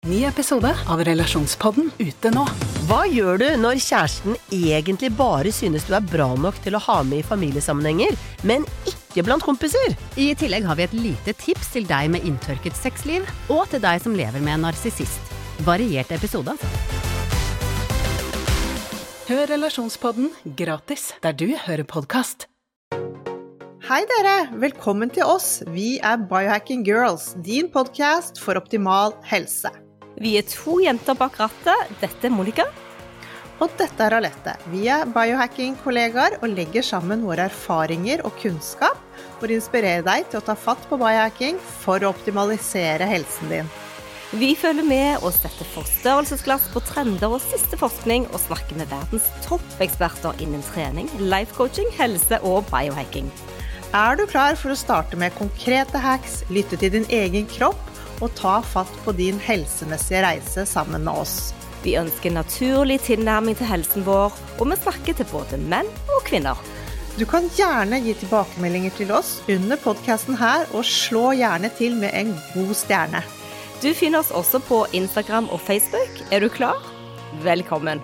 Ny episode av Relasjonspodden ute nå. Hva gjør du når kjæresten egentlig bare synes du bra nok til å ha med I familiesammenhenger, men ikke blant kompiser? I tillegg har vi et lite tips til deg med inntørket sexliv, og til deg som lever med en narsissist. Variert episode, altså. Hør Relasjonspodden gratis der du hører podcast. Hei dere, velkommen til oss. Vi Biohacking Girls, din podcast for optimal helse. Vi 2 jenter bak rattet. Dette Monica. Og dette Alette. Vi biohacking-kollegaer og legger sammen våre erfaringer og kunnskap for å inspirere deg til å ta fatt på biohacking for å optimalisere helsen din. Vi følger med og setter forstørrelsesglass på trender og siste forskning og snakker med verdens toppeksperter innen trening, life coaching, helse og biohacking. Du klar for å starte med konkrete hacks, lytte til din egen kropp og ta fatt på din helsemessige reise sammen med oss? Vi ønsker naturlig tilnærming til helsen vår, og vi snakker til både menn og kvinner. Du kan gjerne gi tilbakemeldinger til oss under podcasten her, og slå gjerne til med en god stjerne. Du finner oss også på Instagram og Facebook. Du klar? Velkommen!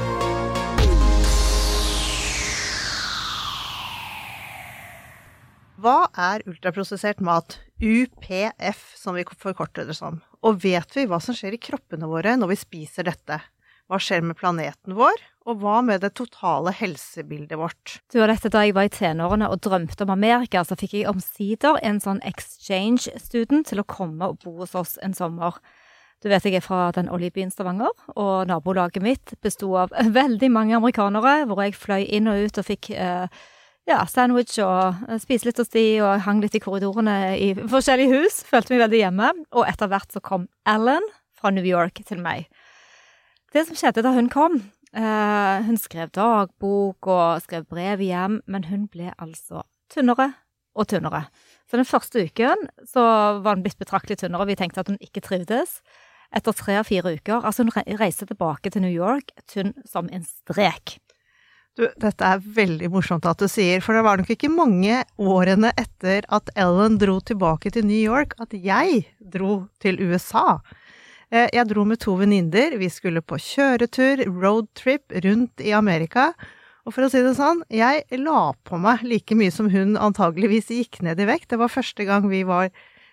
Hva ultraprosessert mat? UPF, som vi forkorter det som. Og vet vi hva som skjer I kroppene våre når vi spiser dette? Hva skjer med planeten vår? Og hva med det totale helsebildet vårt? Du, dette da jeg var I tenårene og drømte om Amerika, så fikk jeg omsider en sånn exchange student til å komme og bo hos oss en sommer. Du vet, jeg fra den oljebyen Stavanger, og nabolaget mitt bestod av veldig mange amerikanere, hvor jeg fløy inn og ut og fikk sandwich og spise litt hos de, og hang litt I korridorene I forskjellige hus, følte meg veldig hjemme, og etter hvert så kom Ellen fra New York til meg. Det som skjedde da hun kom, hun skrev dagbok og skrev brev hjem, men hun ble altså tynnere og tynnere. Så den første uken så var hun blitt betraktelig tynnere, vi tenkte at hun ikke trivdes. Etter 3-4 uker, altså hun reiste tilbake til New York, tynn som en strek. Du, dette veldig morsomt at du sier, for det var nok ikke mange årene etter at Ellen dro tilbake til New York, at jeg dro til USA. Jeg dro med 2 venninner, vi skulle på kjøretur, roadtrip rundt I Amerika, og for å si det sånn, jeg la på meg like mye som hun antageligvis gikk ned I vekt. Det var første gang vi var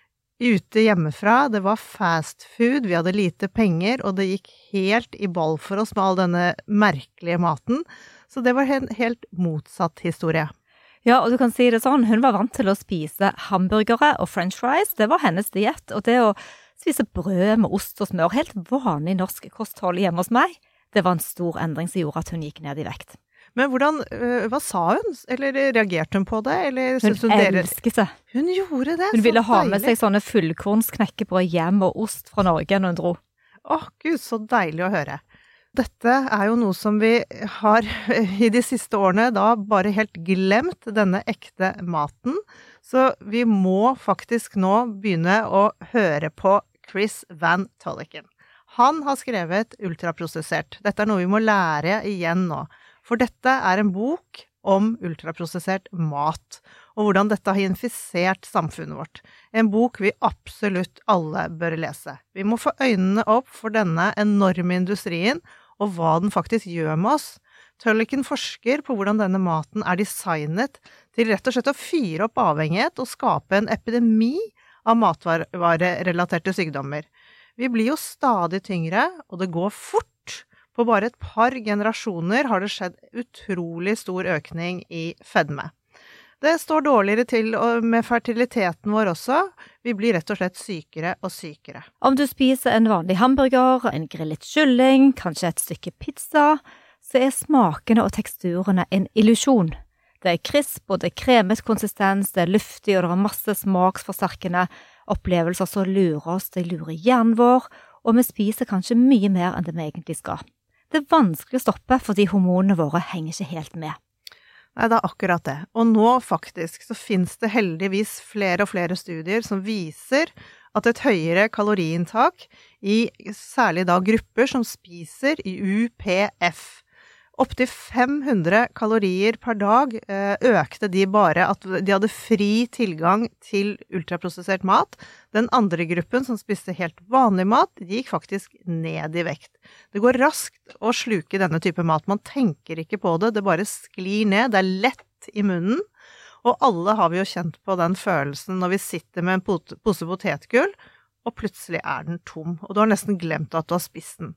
ute hjemmefra, det var fast food, vi hadde lite penger, og det gikk helt I ball for oss med all denne merkelige maten. Så det var en helt motsatt historie. Ja, og du kan si det sånn, hun var vant til å spise hamburgere og french fries, det var hennes diett, og det å spise brød med ost og smør, helt vanlig norsk kosthold hjemme hos meg, det var en stor endring som gjorde at hun gikk ned I vekt. Men hva sa hun? Eller reagerte hun på det? Eller hun elsket det. Hun gjorde det, hun ville ha med seg sånne fullkornsknekkebrød hjem og ost fra Norge når hun dro. Gud, så deilig å høre. Dette jo noe som vi har I de siste årene da bare helt glemt denne ekte maten, så vi må faktisk nå begynne å høre på Chris Van Tulleken. Han har skrevet ultraprosessert. Dette noe vi må lære igjen nå, for dette en bok om ultraprosessert mat, og hvordan dette har infisert samfunnet vårt. En bok vi absolutt alle bør lese. Vi må få øynene opp for denne enorme industrien, og hva den faktisk gjør med oss. Tulleken forsker på hvordan denne maten designet til rett og slett å fyre opp avhengighet og skape en epidemi av matvarerelaterte sykdommer. Vi blir jo stadig tyngre, og det går fort. På bare et par generasjoner har det skjedd utrolig stor økning I fedme. Det står dårligere til med fertiliteten vår også. Vi blir rett og slett sykere og sykere. Om du spiser en vanlig hamburger, en grillet kylling, kanskje et stykke pizza, så smakene og teksturene en illusjon. Det krisp, og det kremet konsistens, det luftig, og det masse smaksforsterkende opplevelser som lurer oss, det lurer hjernen vår, og vi spiser kanskje mye mer enn det vi egentlig skal. Det vanskelig å stoppe fordi hormonene våre henger ikke helt med. Nei, det akkurat det. Og nå faktisk så finnes det heldigvis flere og flere studier som viser at et høyere kaloriinntak I særlig da grupper som spiser I UPF. Opp til 500 kalorier per dag økte de bare at de hadde fri tilgang til ultraprosessert mat. Den andre gruppen som spiste helt vanlig mat, de gikk faktisk ned i vekt. Det går raskt å sluke denne type mat. Man tenker ikke på det, det bare sklir ned. Det er lett i munnen. Og alle har vi jo kjent på den følelsen når vi sitter med en pose potetgull, og plutselig er den tom, og du har nesten glemt at du har spist den.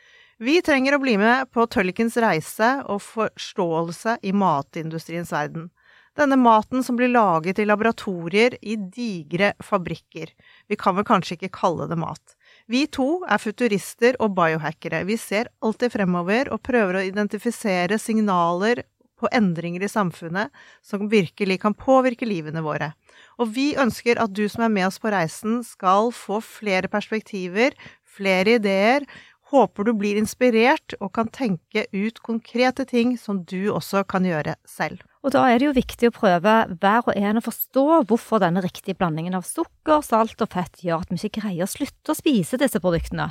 Vi trenger å bli med på Tøllikens reise og forståelse i matindustriens verden. Denne maten som blir laget i laboratorier i digre fabrikker. Vi kan vel kanskje ikke kalle det mat. Vi to er futurister og biohackere. Vi ser alltid fremover og prøver å identifisere signaler på endringer i samfunnet som virkelig kan påvirke livene våre. Og vi ønsker at du som er med oss på reisen skal få flere perspektiver, flere ideer. Håper du blir inspirert og kan tenke ut konkrete ting som du også kan gjøre selv. Og da er det jo viktig å prøve hver og en å forstå hvorfor denne riktige blandingen av sukker, salt og fett gjør at vi ikke greier å slutte å spise disse produktene,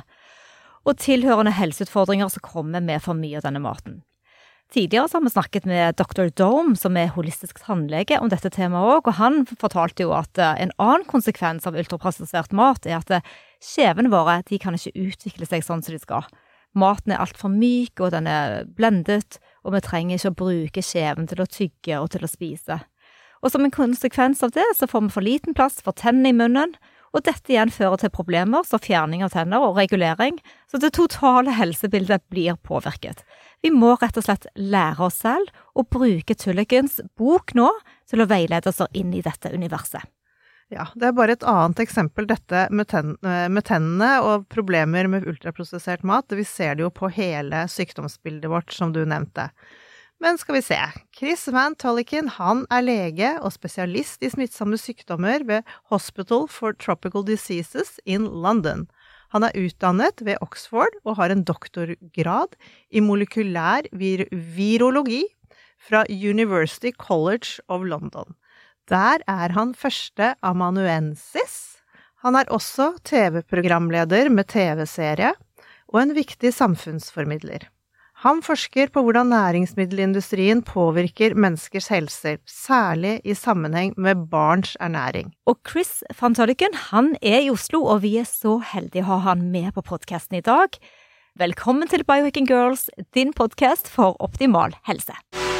og tilhørende helseutfordringer som kommer med for mye av denne maten. Tidligere så har vi snakket med Dr. Dome, som er holistisk tannlege, om dette temaet også, og han fortalte jo at en annen konsekvens av ultraprosessert mat er at skjevene våre, de kan ikke utvikle seg sånn som de skal. Maten er alt for myk, og den er blendet, og vi trenger ikke å bruke skjeven til å tygge og til å spise. Og som en konsekvens av det, så får vi for liten plass for tennene i munnen, og dette igjen fører til problemer som fjerning av tenner og regulering, så det totale helsebildet blir påvirket. Vi må rett og slett lære oss selv og bruke Tøllikens bok nå til å veilede oss inn i dette universet. Ja, det er bare et annet eksempel dette med tennene og problemer med ultraprosessert mat. Vi ser det jo på hele sykdomsbildet vårt, som du nevnte. Men skal vi se, Chris Van Tolliken, han er lege og spesialist i smittsomme sykdommer ved Hospital for Tropical Diseases in London. Han er utdannet ved Oxford og har en doktorgrad i molekylær virologi fra University College of London. Der er han første amanuensis. Han er også TV-programleder med TV-serie og en viktig samfunnsformidler. Han forsker på hvordan næringsmiddelindustrien påvirker menneskers helse, særlig i sammenheng med barns ernæring. Og Chris Van Tolliken, han er i Oslo, og vi er så heldige å ha han med på podcasten i dag. Velkommen til Biohacking Girls, din podcast for optimal helse.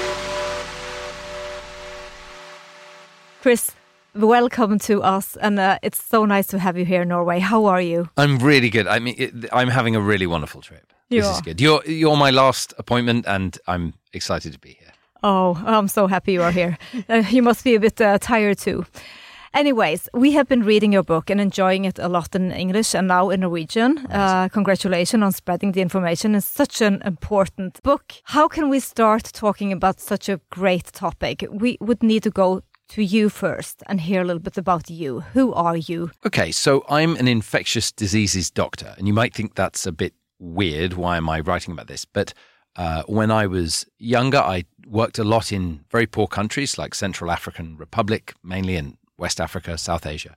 Chris, welcome to us, and it's so nice to have you here in Norway. How are you? I'm really good. I mean, I'm having a really wonderful trip. This is good. You're my last appointment, and I'm excited to be here. Oh, I'm so happy you are here. You must be a bit tired too. Anyways, we have been reading your book and enjoying it a lot in English and now in Norwegian. Congratulations on spreading the information. It's such an important book. How can we start talking about such a great topic? We would need to go to you first and hear a little bit about you. Who are you? Okay, so I'm an infectious diseases doctor, and you might think that's a bit weird. Why am I writing about this? But when I was younger, I worked a lot in very poor countries like Central African Republic, mainly in West Africa, South Asia.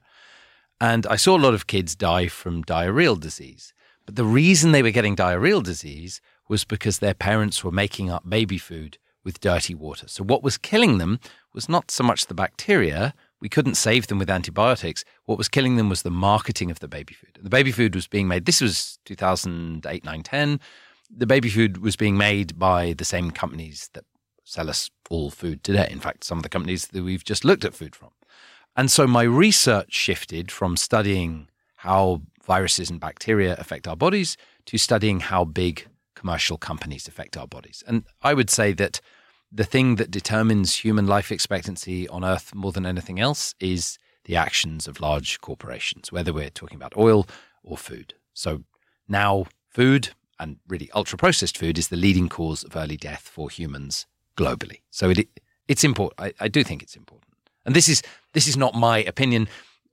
And I saw a lot of kids die from diarrheal disease. But the reason they were getting diarrheal disease was because their parents were making up baby food with dirty water. So what was killing them was not so much the bacteria. We couldn't save them with antibiotics. What was killing them was the marketing of the baby food. The baby food was being made, this was 2008, 9, 10. The baby food was being made by the same companies that sell us all food today. In fact, some of the companies that we've just looked at food from. And so my research shifted from studying how viruses and bacteria affect our bodies to studying how big commercial companies affect our bodies. And I would say that the thing that determines human life expectancy on Earth more than anything else is the actions of large corporations, whether we're talking about oil or food. So now food, and really ultra-processed food, is the leading cause of early death for humans globally. So it's important. I do think it's important. And this is not my opinion.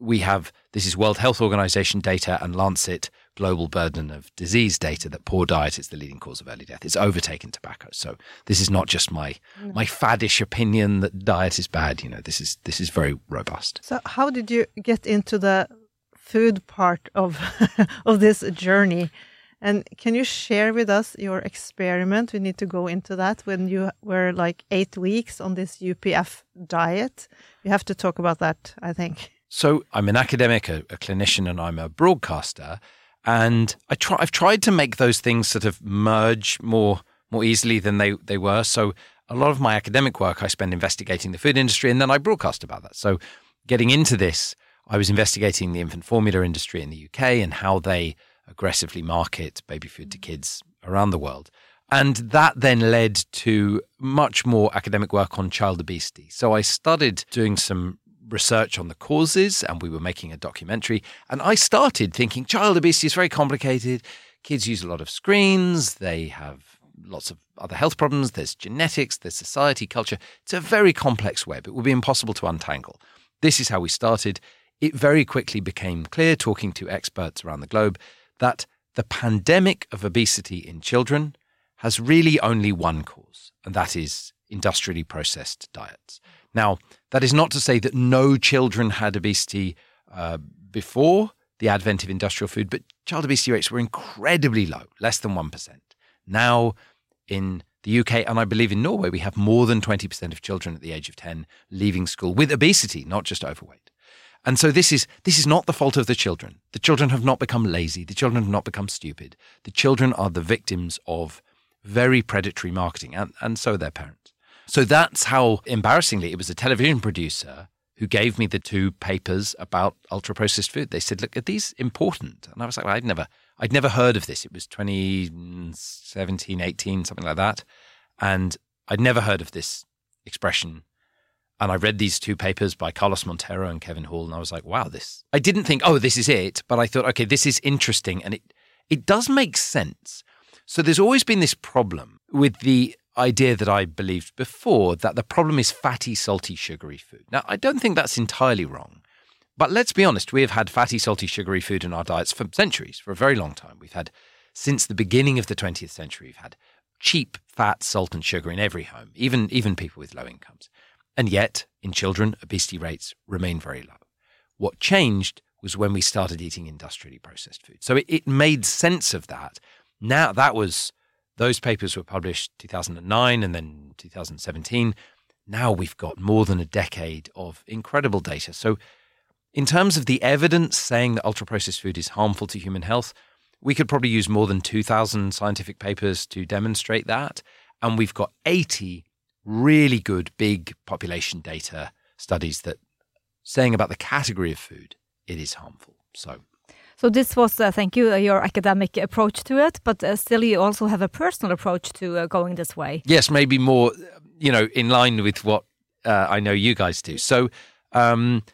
This is World Health Organization data and Lancet Global Burden of Disease data that poor diet is the leading cause of early death. It's overtaken tobacco. So this is not just my faddish opinion that diet is bad. You know, this is very robust. So how did you get into the food part of of this journey? And can you share with us your experiment? We need to go into that when you were like 8 weeks on this UPF diet. You have to talk about that, I think. So I'm an academic, a clinician, and I'm a broadcaster. And I've tried to make those things sort of merge more easily than they were. So a lot of my academic work I spend investigating the food industry, and then I broadcast about that. So getting into this, I was investigating the infant formula industry in the UK and how they aggressively market baby food to kids around the world. And that then led to much more academic work on child obesity. So I started doing some research on the causes, and we were making a documentary. And I started thinking child obesity is very complicated. Kids use a lot of screens. They have lots of other health problems. There's genetics, there's society, culture. It's a very complex web. It will be impossible to untangle. This is how we started. It very quickly became clear, talking to experts around the globe, that the pandemic of obesity in children has really only one cause, and that is industrially processed diets. Now, that is not to say that no children had obesity before the advent of industrial food, but child obesity rates were incredibly low, less than 1%. Now, in the UK, and I believe in Norway, we have more than 20% of children at the age of 10 leaving school with obesity, not just overweight. And so this is not the fault of the children. The children have not become lazy. The children have not become stupid. The children are the victims of very predatory marketing, and so are their parents. So that's how, embarrassingly, it was a television producer who gave me the 2 papers about ultra-processed food. They said, look, are these important? And I was like, well, I'd never heard of this. It was 2017, 18, something like that. And I'd never heard of this expression. And I read these 2 papers by Carlos Montero and Kevin Hall, and I was like, wow, this... I didn't think, oh, this is it, but I thought, okay, this is interesting, and it does make sense. So there's always been this problem with the idea that I believed before, that the problem is fatty, salty, sugary food. Now, I don't think that's entirely wrong, but let's be honest, we have had fatty, salty, sugary food in our diets for centuries, for a very long time. We've had, since the beginning of the 20th century, we've had cheap fat, salt, and sugar in every home, even people with low incomes. And yet, in children, obesity rates remain very low. What changed was when we started eating industrially processed food. So it made sense of that. Now, those papers were published 2009 and then 2017. Now we've got more than a decade of incredible data. So in terms of the evidence saying that ultra-processed food is harmful to human health, we could probably use more than 2,000 scientific papers to demonstrate that. And we've got 80 really good big population data studies that saying about the category of food, it is harmful. So this was, thank you, your academic approach to it, but still you also have a personal approach to going this way. Yes, maybe more, in line with what I know you guys do. So I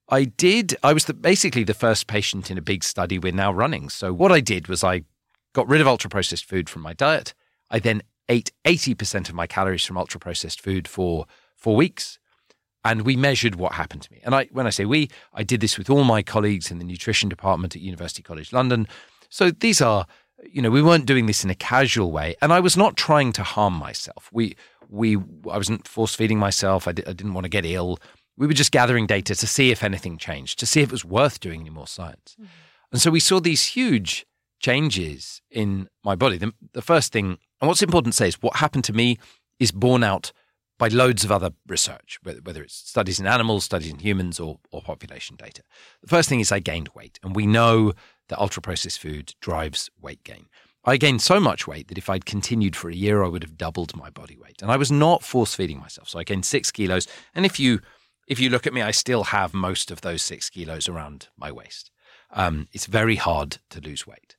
was basically the first patient in a big study we're now running. So what I did was I got rid of ultra-processed food from my diet. I then ate 80% of my calories from ultra-processed food for 4 weeks. And we measured what happened to me. And when I say we, I did this with all my colleagues in the nutrition department at University College London. So these are, we weren't doing this in a casual way. And I was not trying to harm myself. I wasn't force-feeding myself. I didn't want to get ill. We were just gathering data to see if anything changed, to see if it was worth doing any more science. Mm-hmm. And so we saw these huge changes in my body. The first thing, and what's important to say is what happened to me is borne out by loads of other research, whether it's studies in animals, studies in humans, or population data. The first thing is I gained weight, and we know that ultra-processed food drives weight gain. I gained so much weight that if I'd continued for a year, I would have doubled my body weight. And I was not force-feeding myself, so I gained 6 kilos. And if you look at me, I still have most of those 6 kilos around my waist. It's very hard to lose weight.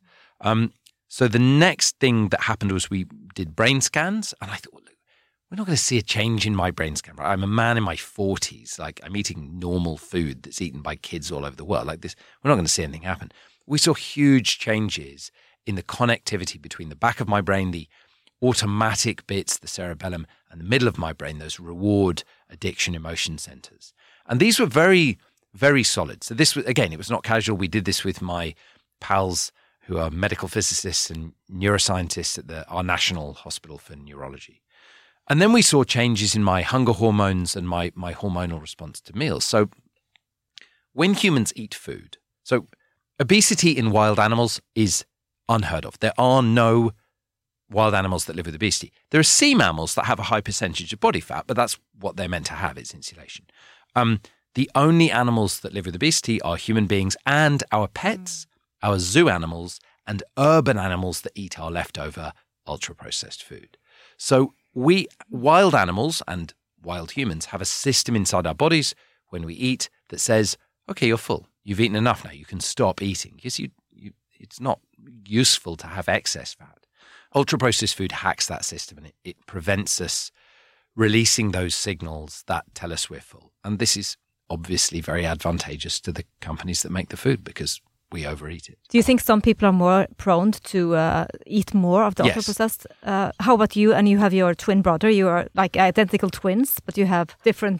So the next thing that happened was we did brain scans, and I thought, well, we're not going to see a change in my brain scan. Right? I'm a man in my 40s. Like, I'm eating normal food that's eaten by kids all over the world. Like this, we're not going to see anything happen. We saw huge changes in the connectivity between the back of my brain, the automatic bits, the cerebellum, and the middle of my brain, those reward, addiction, emotion centers. And these were very, very solid. So this was, again, it was not casual. We did this with my pals who are medical physicists and neuroscientists at our National Hospital for Neurology. And then we saw changes in my hunger hormones and my hormonal response to meals. So when humans eat food, so obesity in wild animals is unheard of. There are no wild animals that live with obesity. There are sea mammals that have a high percentage of body fat, but that's what they're meant to have, is insulation. The only animals that live with obesity are human beings and our pets, our zoo animals, and urban animals that eat our leftover ultra-processed food. So wild animals and wild humans have a system inside our bodies when we eat that says, okay, you're full. You've eaten enough now. You can stop eating. Because it's not useful to have excess fat. Ultra-processed food hacks that system, and it prevents us releasing those signals that tell us we're full. And this is obviously very advantageous to the companies that make the food because we overeat it. Do you think some people are more prone to eat more of the Yes. ultra-processed? How about you? And you have your twin brother. You are like identical twins, but you have different...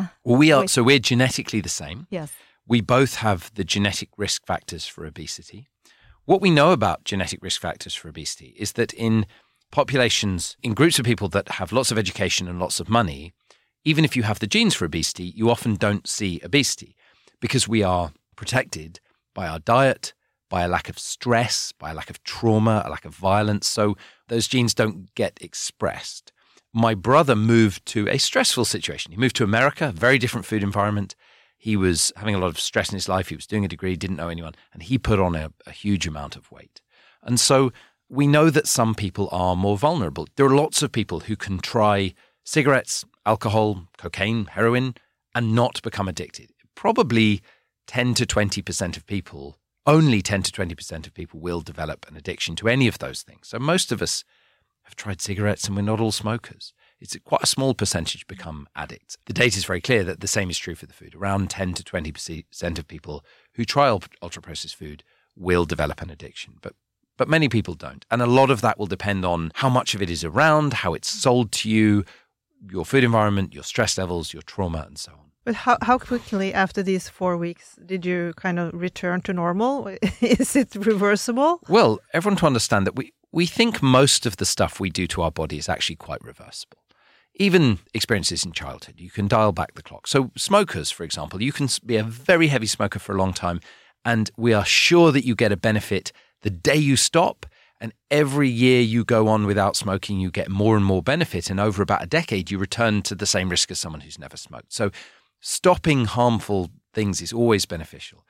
So we're genetically the same. Yes. We both have the genetic risk factors for obesity. What we know about genetic risk factors for obesity is that in populations, in groups of people that have lots of education and lots of money, even if you have the genes for obesity, you often don't see obesity because we are protected by our diet, by a lack of stress, by a lack of trauma, a lack of violence. So those genes don't get expressed. My brother moved to a stressful situation. He moved to America, a very different food environment. He was having a lot of stress in his life. He was doing a degree, didn't know anyone, and he put on a huge amount of weight. And so we know that some people are more vulnerable. There are lots of people who can try cigarettes, alcohol, cocaine, heroin, and not become addicted. Probably 10 to 20% of people, only 10 to 20% of people will develop an addiction to any of those things. So most of us have tried cigarettes and we're not all smokers. It's quite a small percentage become addicts. The data is very clear that the same is true for the food. Around 10 to 20% of people who try ultra-processed food will develop an addiction, but many people don't. And a lot of that will depend on how much of it is around, how it's sold to you, your food environment, your stress levels, your trauma, and so on. But how quickly after these 4 weeks did you kind of return to normal? Is it reversible? Well, everyone to understand that we think most of the stuff we do to our body is actually quite reversible. Even experiences in childhood, you can dial back the clock. So smokers, for example, you can be a very heavy smoker for a long time, and we are sure that you get a benefit the day you stop. And every year you go on without smoking, you get more and more benefit. And over about a decade, you return to the same risk as someone who's never smoked. So stopping harmful things is always beneficial.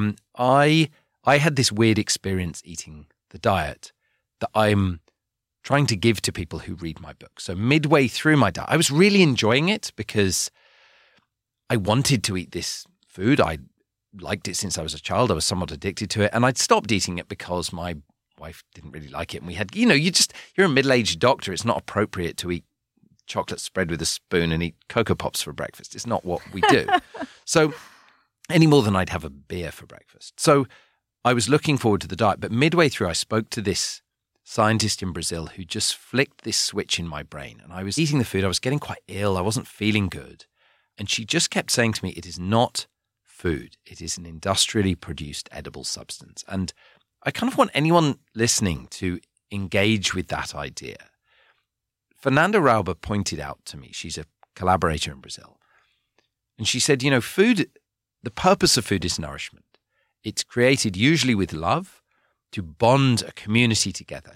I had this weird experience eating the diet that I'm trying to give to people who read my book. So midway through my diet, I was really enjoying it because I wanted to eat this food. I liked it since I was a child. I was somewhat addicted to it. And I'd stopped eating it because my wife didn't really like it. And we had, you're a middle-aged doctor. It's not appropriate to eat chocolate spread with a spoon and eat Cocoa Pops for breakfast. It's not what we do. So any more than I'd have a beer for breakfast. So I was looking forward to the diet. But midway through, I spoke to this scientist in Brazil who just flicked this switch in my brain. And I was eating the food. I was getting quite ill. I wasn't feeling good. And she just kept saying to me, it is not food. It is an industrially produced edible substance. And I kind of want anyone listening to engage with that idea. Fernanda Rauber pointed out to me, she's a collaborator in Brazil, and she said, food, the purpose of food is nourishment. It's created usually with love to bond a community together,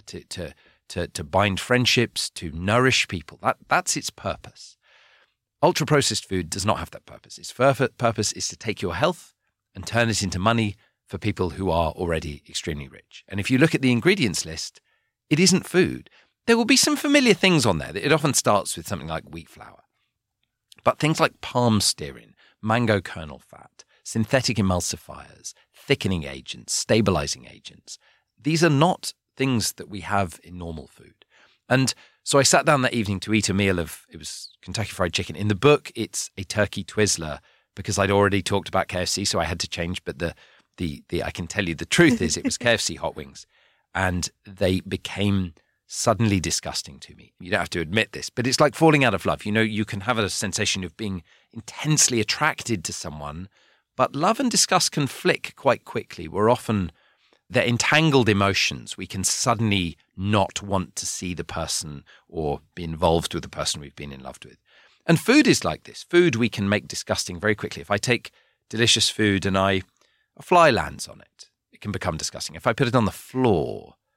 to bind friendships, to nourish people. That's its purpose. Ultra-processed food does not have that purpose. Its purpose is to take your health and turn it into money for people who are already extremely rich. And if you look at the ingredients list, it isn't food. There will be some familiar things on there. It often starts with something like wheat flour. But things like palm stearin, mango kernel fat, synthetic emulsifiers, thickening agents, stabilizing agents, these are not things that we have in normal food. And so I sat down that evening to eat a meal it was Kentucky Fried Chicken. In the book, it's a turkey Twizzler because I'd already talked about KFC, so I had to change. But I can tell you the truth is it was KFC hot wings. And they became suddenly disgusting to me. You don't have to admit this, but it's like falling out of love. You can have a sensation of being intensely attracted to someone, but love and disgust can flick quite quickly. They're entangled emotions. We can suddenly not want to see the person or be involved with the person we've been in love with. And food is like this. Food we can make disgusting very quickly. If I take delicious food and a fly lands on it, it can become disgusting. If I put it on the floor,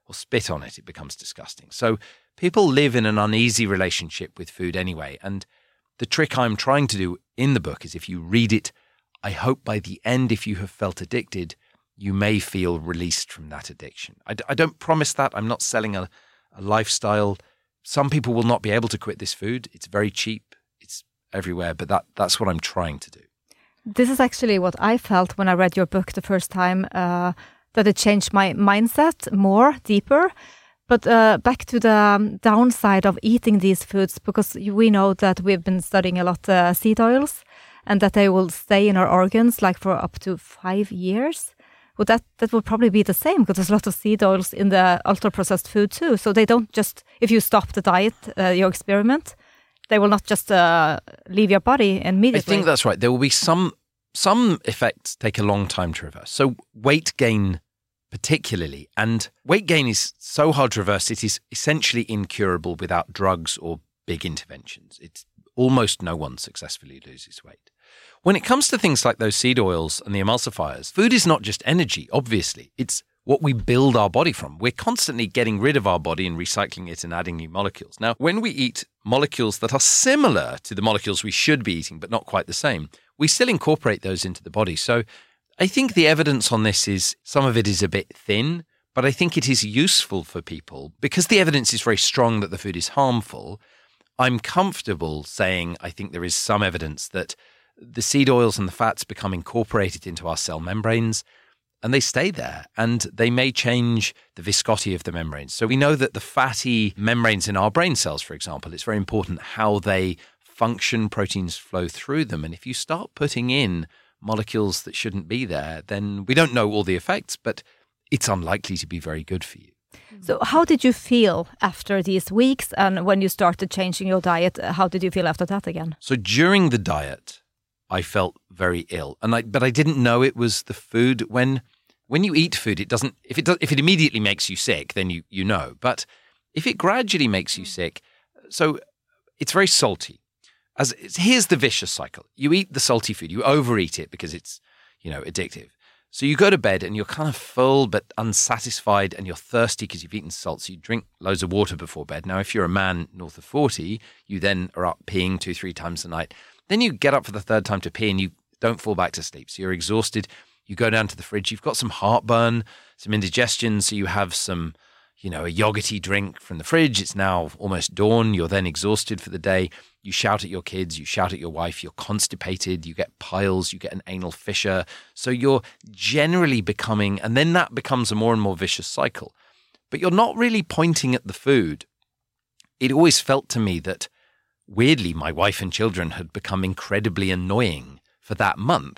or spit on it, it becomes disgusting. So people live in an uneasy relationship with food anyway. And the trick I'm trying to do in the book is if you read it, I hope by the end, if you have felt addicted, you may feel released from that addiction. I don't promise that. I'm not selling a lifestyle. Some people will not be able to quit this food. It's very cheap. It's everywhere. But that's what I'm trying to do. This is actually what I felt when I read your book the first time, that it changed my mindset more, deeper. But back to the downside of eating these foods, because we know that we've been studying a lot seed oils and that they will stay in our organs like for up to 5 years. Well, that will probably be the same because there's a lot of seed oils in the ultra-processed food too. So they don't just, if you stop the diet, your experiment, they will not just leave your body immediately. I think that's right. There will be some effects take a long time to reverse. So weight gain particularly, and weight gain is so hard to reverse, it is essentially incurable without drugs or big interventions. It's almost no one successfully loses weight. When it comes to things like those seed oils and the emulsifiers, food is not just energy, obviously. It's what we build our body from. We're constantly getting rid of our body and recycling it and adding new molecules. Now, when we eat molecules that are similar to the molecules we should be eating, but not quite the same, we still incorporate those into the body. So I think the evidence on this is, some of it is a bit thin, but I think it is useful for people because the evidence is very strong that the food is harmful. I'm comfortable saying I think there is some evidence that the seed oils and the fats become incorporated into our cell membranes and they stay there, and they may change the viscosity of the membranes. So we know that the fatty membranes in our brain cells, for example, it's very important how they function, proteins flow through them. And if you start putting in molecules that shouldn't be there, then we don't know all the effects, but it's unlikely to be very good for you. So how did you feel after these weeks? And when you started changing your diet, how did you feel after that again? So during the diet, I felt very ill, but I didn't know it was the food. When you eat food, it doesn't. If it immediately makes you sick, then you know. But if it gradually makes you sick, so it's very salty. Here's the vicious cycle: you eat the salty food, you overeat it because it's addictive. So you go to bed and you're kind of full but unsatisfied, and you're thirsty because you've eaten salt. So you drink loads of water before bed. Now, if you're a man north of 40, you then are up peeing 2-3 times a night. Then you get up for the third time to pee and you don't fall back to sleep. So you're exhausted. You go down to the fridge. You've got some heartburn, some indigestion. So you have some, a yogurty drink from the fridge. It's now almost dawn. You're then exhausted for the day. You shout at your kids. You shout at your wife. You're constipated. You get piles. You get an anal fissure. So you're generally becoming, and then that becomes a more and more vicious cycle. But you're not really pointing at the food. It always felt to me that, weirdly, my wife and children had become incredibly annoying for that month.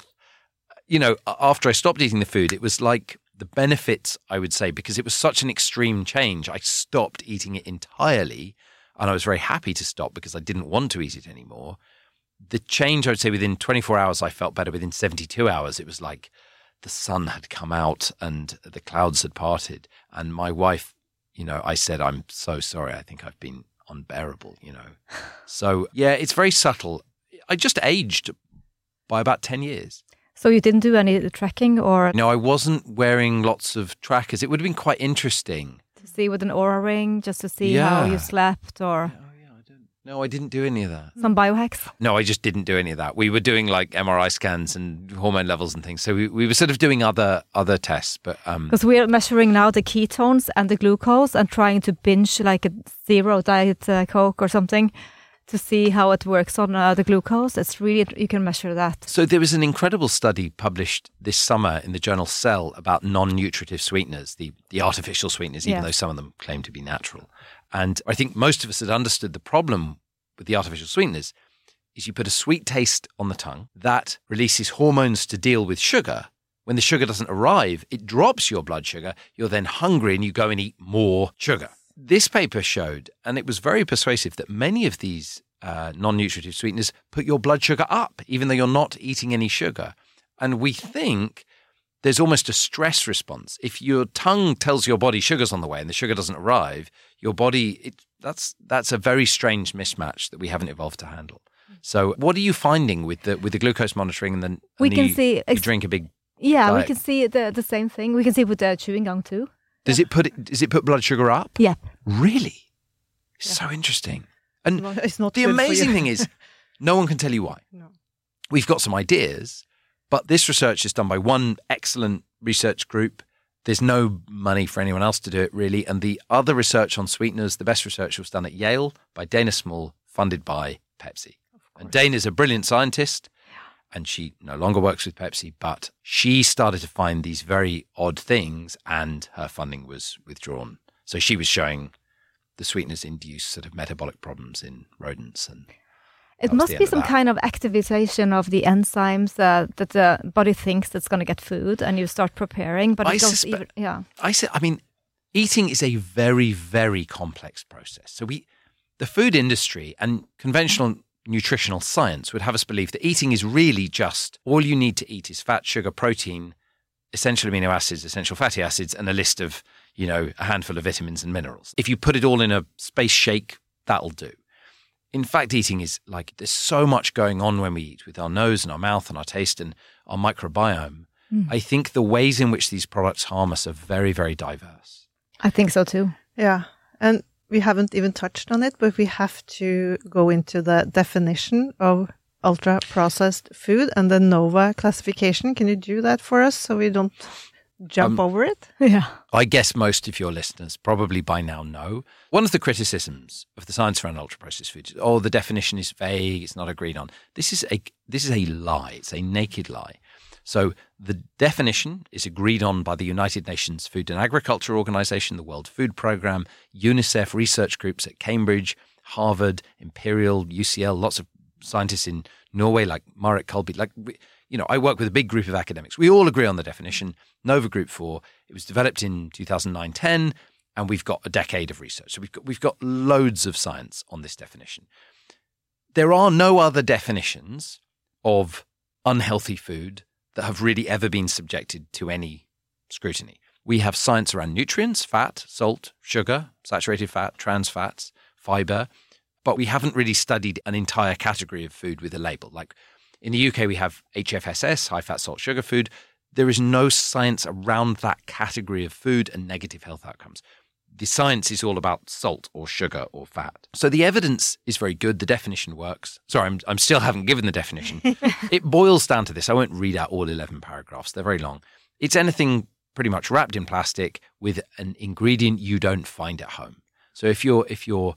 After I stopped eating the food, it was like the benefits, I would say, because it was such an extreme change. I stopped eating it entirely, and I was very happy to stop because I didn't want to eat it anymore. The change, I would say, within 24 hours, I felt better. Within 72 hours, it was like the sun had come out and the clouds had parted. And my wife, I said, I'm so sorry. I think I've been unbearable, So, yeah, it's very subtle. I just aged by about 10 years. So you didn't do any tracking or? No, I wasn't wearing lots of trackers. It would have been quite interesting. To see with an Oura ring, just to see how you slept or? No, I didn't do any of that. Some biohacks? No, I just didn't do any of that. We were doing like MRI scans and hormone levels and things. So we were sort of doing other tests. But because we're measuring now the ketones and the glucose and trying to binge like a zero diet Coke or something to see how it works on the glucose. It's really, you can measure that. So there was an incredible study published this summer in the journal Cell about non-nutritive sweeteners, the artificial sweeteners, even though some of them claim to be natural. And I think most of us had understood the problem with the artificial sweeteners is you put a sweet taste on the tongue that releases hormones to deal with sugar. When the sugar doesn't arrive, it drops your blood sugar. You're then hungry and you go and eat more sugar. This paper showed, and it was very persuasive, that many of these non-nutritive sweeteners put your blood sugar up, even though you're not eating any sugar. And we think there's almost a stress response. If your tongue tells your body sugar's on the way and the sugar doesn't arrive, your body, that's a very strange mismatch that we haven't evolved to handle. So what are you finding with the glucose monitoring and then you drink a big diet? We can see the same thing. We can see with the chewing gum too. Does it put blood sugar up? Yep. Really? So interesting. And It's not the good for amazing you. thing is, no one can tell you why. No. We've got some ideas, but this research is done by one excellent research group. There's no money for anyone else to do it, really. And the other research on sweeteners, the best research was done at Yale by Dana Small, funded by Pepsi. And Dana's a brilliant scientist, and she no longer works with Pepsi, but she started to find these very odd things, and her funding was withdrawn. So she was showing the sweeteners induce sort of metabolic problems in rodents. And It that was must the be end of some that. kind of activation of the enzymes that the body thinks it's going to get food, and you start preparing. But I it goes suspect- even, I mean, eating is a very, very complex process. So the food industry and conventional nutritional science would have us believe that eating is really just all you need to eat is fat, sugar, protein, essential amino acids, essential fatty acids, and a list of, a handful of vitamins and minerals. If you put it all in a space shake, that'll do. In fact, eating is like, there's so much going on when we eat with our nose and our mouth and our taste and our microbiome. I think the ways in which these products harm us are very, very diverse. I think so too. Yeah. And we haven't even touched on it, but we have to go into the definition of ultra-processed food and the NOVA classification. Can you do that for us so we don't jump over it? Yeah. I guess most of your listeners probably by now know. One of the criticisms of the science around ultra-processed foods is, the definition is vague, it's not agreed on. This is a lie. It's a naked lie. So the definition is agreed on by the United Nations Food and Agriculture Organization, the World Food Programme, UNICEF, research groups at Cambridge, Harvard, Imperial, UCL, lots of scientists in Norway like Marek Kolby. I work with a big group of academics. We all agree on the definition. Nova Group 4. It was developed in 2009-10, and we've got a decade of research. So we've got loads of science on this definition. There are no other definitions of unhealthy food that have really ever been subjected to any scrutiny. We have science around nutrients, fat, salt, sugar, saturated fat, trans fats, fiber, but we haven't really studied an entire category of food with a label. Like in the UK, we have HFSS, high fat, salt, sugar food. There is no science around that category of food and negative health outcomes. The science is all about salt or sugar or fat. So the evidence is very good. The definition works. Sorry, I'm still haven't given the definition. It boils down to this. I won't read out all 11 paragraphs. They're very long. It's anything pretty much wrapped in plastic with an ingredient you don't find at home. So if your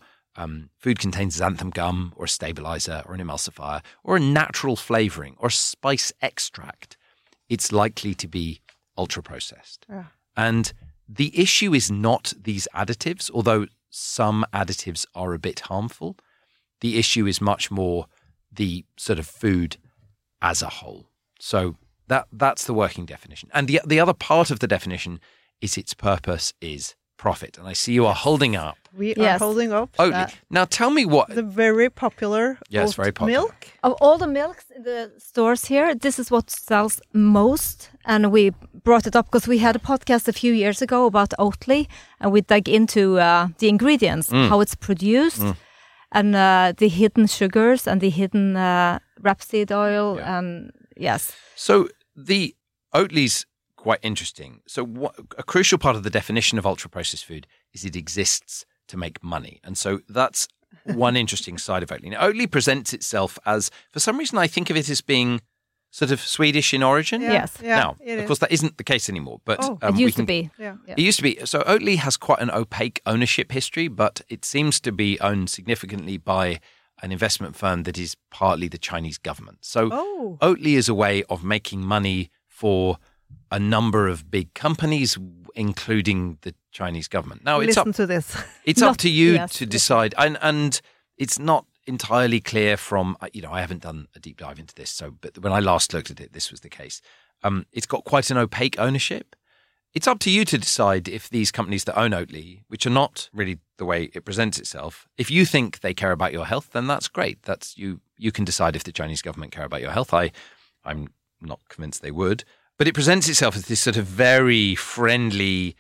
food contains xanthan gum or a stabilizer or an emulsifier or a natural flavoring or spice extract, it's likely to be ultra-processed. Yeah. And the issue is not these additives, although some additives are a bit harmful. The issue is much more the sort of food as a whole. So that's the working definition. And the other part of the definition is its purpose is profit. And I see you are holding up We are Yes. holding up Oatly. Now tell me what... the very popular Yes, oat very popular. milk. Of all the milks in the stores here, this is what sells most. And we brought it up because we had a podcast a few years ago about Oatly, and we dug into the ingredients, how it's produced, and the hidden sugars and the hidden rapeseed oil. Yeah. And yes. So the Oatly's quite interesting. So a crucial part of the definition of ultra-processed food is it exists to make money. And so that's one interesting side of Oatly. Now, Oatly presents itself as, for some reason, I think of it as being sort of Swedish in origin. Yeah, Yes. Yeah, Now, it of is. course, that isn't the case anymore. But Oh, It we used to can- be. Yeah. Yeah. It used to be. So Oatly has quite an opaque ownership history, but it seems to be owned significantly by an investment firm that is partly the Chinese government. So Oh. Oatly is a way of making money for a number of big companies, including the Chinese government. Now, it's Listen up to this. it's up Not- to you yes, to listen. decide. And it's not entirely clear from, I haven't done a deep dive into this. So, but when I last looked at it, this was the case. It's got quite an opaque ownership. It's up to you to decide if these companies that own Oatly, which are not really the way it presents itself, if you think they care about your health, then that's great. That's you can decide if the Chinese government care about your health. I'm not convinced they would. But it presents itself as this sort of very friendly,